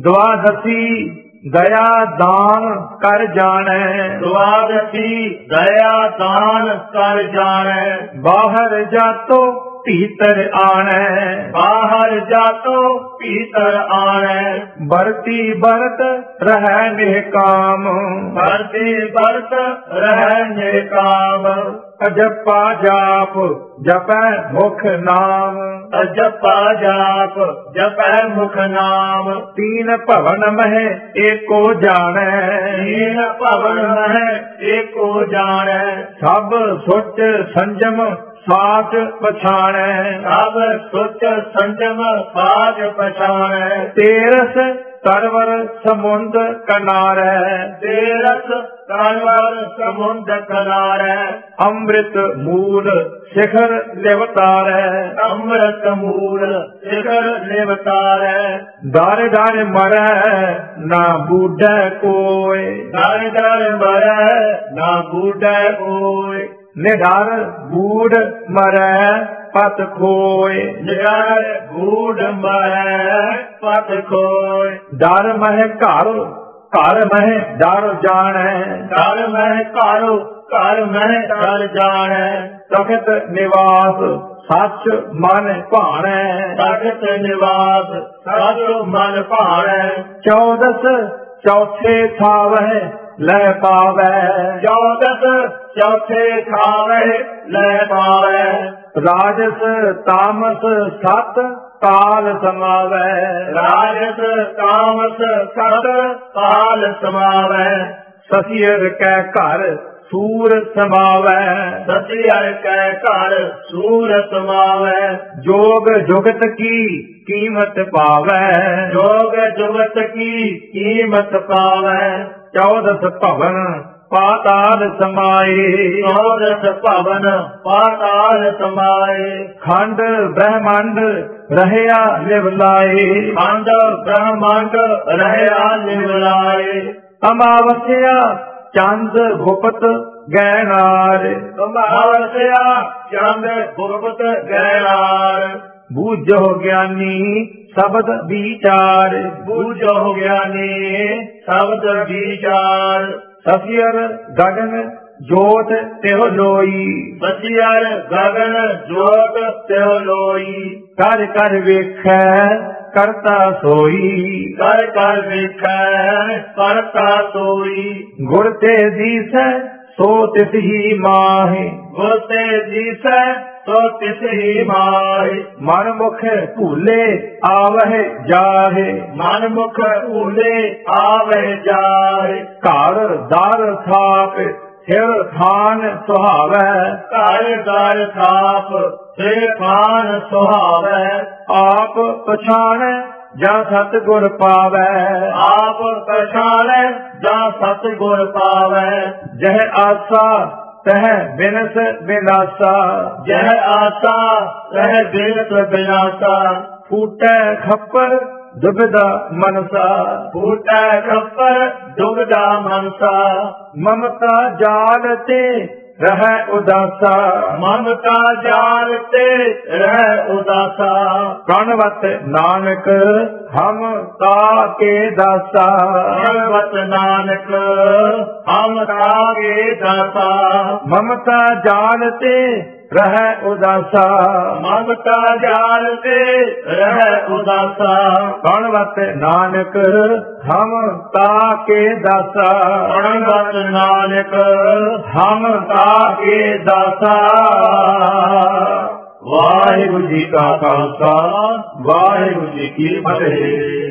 ਦੁਆਦਸੀ ਦਇਆ ਦਾਨ ਕਰ ਜਾਣੈ। ਦੁਆਦਸੀ ਦਇਆ ਦਾਨ ਕਰ ਜਾਣੈ। ਬਾਹਰ ਜਾਤੋ ਭੀਤਰ ਆਣੈ। ਬਾਹਰ ਜਾਤੋ ਭੀਤਰ ਆਣੈ। ਵਰਤੀ ਵਰਤ ਰਹਿ ਨਿਹਕਾਮ। ਵਰਤੀ ਵਰਤ ਰਹਿ ਨਿਹਕਾਮ। ਅਜਪਾ ਜਾਪ ਜਪੈ ਮੁਖ ਨਾਮ। ਅਜਪਾ ਜਾਪ ਜਪੈ ਮੁਖ ਨਾਮ। ਤੀਨ ਭਵਨ ਮਹਿ ਏਕੋ ਜਾਣੈ। ਤੀਨ ਭਵਨ ਮਹਿ ਏਕੋ ਜਾਣੈ। ਸਭ ਸੁਚ ਸੰਜਮ ਸਾਚ ਪਛਾਣੈ। ਸਭ ਸੁਚ ਸੰਜਮ ਸਾਚ ਪਛਾਣੈ। ਤੇਰਸ ਤਰਵਰ ਸਮੁੰਦ ਕਨਾਰੈ। ਤੇਰਸ ਤਰਵਰ ਸਮੁੰਦ ਕਨਾਰੈ। ਅੰਮ੍ਰਿਤ ਮੂਲ ਸਿਖਰ ਲਿਵਤਾਰੈ। ਅੰਮ੍ਰਿਤ ਮੂਲ ਸਿਖਰ ਲਿਵਤਾਰੈ। ਦਰ ਦਰ ਮਰੈ ਨਾ ਬੂਢੈ ਕੋਇ। ਦਰ ਦਰ ਮਰੈ ਨਾ ਬੂਢੈ ਕੋਇ। ਨਿਡਰ ਬੂਢ ਮਰੈ ਪਤ ਖੋਏ। ਨਿਡਰ ਬੂਢ ਮਰੈ ਪਤ ਖੋਏ। ਡਰ ਮਹਿ ਘਰ ਘਰ ਮਹਿ ਡਰ ਜਾਣੈ। ਘਰ ਮਹਿ ਘਰ ਘਰ ਮਹਿ ਡਰ ਜਾਣੈ। ਤਖਤ ਨਿਵਾਸ ਸੱਚ ਮਨ ਭਾਣੈ। ਤਖਤ ਨਿਵਾਸ ਸੱਚ ਮਨ ਭਾਣੈ। ਚੌਦਸ ਚੌਥੇ ਥਾਵਹਿ ਲੈ ਪਾਵੈ। ਚੌਦਸ ਚੌਥੇ ਥਾਵਹਿ ਲੈ ਪਾਵੈ। ਰਾਜਸ ਤਾਮਸ ਸਤ ਕਾਲ ਸਮਾਵੈ। ਰਾਜਸ ਤਾਮਸ ਸਤ ਕਾਲ ਸਮਾਵੈ। ਸਸੀਰ ਕੈ ਘਰ ਸੂਰ ਸਮਾਵੈ। ਸਤੀ ਹਰਿ ਕੈ ਘਰ ਸੂਰ ਸਮਾਵੈ। ਜੋਗ ਜੁਗਤ ਕੀ ਕੀਮਤ ਪਾਵੈ। ਜੋਗ ਜੁਗਤ ਕੀ ਕੀਮਤ ਪਾਵੈ। ਚੌਦਸ ਭਵਨ ਪਾਤਾਲ ਸਮਾਏ। ਚੌਦਸ ਭਵਨ ਪਾਤਾਲ ਸਮਾਏ। ਖੰਡ ਬ੍ਰਹਮੰਡ ਰਹਿਆ ਲਿਵਲਾਏ। ਖੰਡ ਬ੍ਰਹਮੰਡ ਰਹਿਆ ਨਿਵਲਾਏ। ਅਮਾਵਸਿਆ ਚੰਦ ਗੁਪਤ ਗੈਨਾਰ। ਅਮਾਵਸਿਆ ਚੰਦ ਗੁਪਤ ਗੈਨਾਰ। ਬੂਝੋ ਗਿਆਨੀ ਸ਼ਬਦ ਵਿਚਾਰ। ਬੂਝੋ ਗਿਆਨੀ ਸ਼ਬਦ ਵਿਚਾਰ। ਸਫਿਅਰ ਗਗਨ ਜੋਤ ਤਿਹੁ ਲੋਈ। ਬਸਿਆਰ ਗਗਨ ਜੋਤ ਤਿਹੁ ਲੋਈ। ਕਰ ਕਰ ਵੇਖੈ ਕਰਤਾ ਸੋਈ। ਕਰ ਕਰ ਵੇਖੈ ਕਰਤਾ ਸੋਈ। ਗੁਰ ਤੇ ਦੀਸੈ ਸੋ ਤਿਸ ਹੀ ਮਾਹਿ। ਗੁਰ ਤੇ ਦੀਸੈ ਸੋ ਤਿਸ ਹੀ ਮਾਹਿ। ਮਨ ਮੁਖ ਭੂਲੇ ਆਵਹਿ ਜਾਹੇ। ਮਨ ਮੁਖ ਭੂਲੇ ਆਵਹਿ ਜਾਹੇ। ਘਰ ਦਰ ਥਾਪ ਸਿਰ ਥਾਨ ਸੁਹਾਵੈ। ਘਰ ਦਰ ਥਾਪ ਸਿਰ ਥਾਨ ਸੁਹਾਵੈ। ਆਪ ਪਛਾਣੈ ਜਾਂ ਸਤਿਗੁਰ ਪਾਵੈ। ਆਪ ਪਛਾਣੈ ਜਾਂ ਸਤਿਗੁਰ ਪਾਵੈ। ਜਹ ਆਸਾ ਤਹ ਬਿਨਸ ਬਿਨਾਸਾ। ਜਹ ਆਸਾ ਤਹ ਬਿਨਸ ਬਿਨਾਸਾ। ਫੂਟੈ ਖੱਪਰ ਦੁਬਿਧਾ ਮਨਸਾ। ਫੂਟੈ ਖੱਪਰ ਦੁਬਿਧਾ ਮਨਸਾ। ਮਮਤਾ ਜਾਲ ਤੇ ਰਹਿ ਉਦਾਸਾ। ਮਮਤਾ ਜਾਲ ਤੇ ਰਹਿ ਉਦਾਸਾ। ਕਣਵਤ ਨਾਨਕ ਹਮ ਤਾ ਕੇ ਦਾਸਾ। ਕਣਵਤ ਨਾਨਕ ਹਮ ਤਾ ਕੇ ਦਾਸਾ। ਮਮਤਾ ਜਾਲ ਤੇ ਰਹਿ ਉਦਾਸਾ। ਮਮਤਾ ਜਾਲ ਤੇ ਰਹਿ ਉਦਾਸਾ। ਕਣਵਤ ਨਾਨਕ ਹਮ ਤਾ ਕੇ ਦਾਸਾ। ਕਣਵਤ ਨਾਨਕ ਹਮ ਤਾ ਕੇ ਦਾਸਾ। ਵਾਹਿਗੁਰੂ ਜੀ ਕਾ ਖਾਲਸਾ ਵਾਹਿਗੁਰੂ ਜੀ ਕੀ ਫਤਿਹ।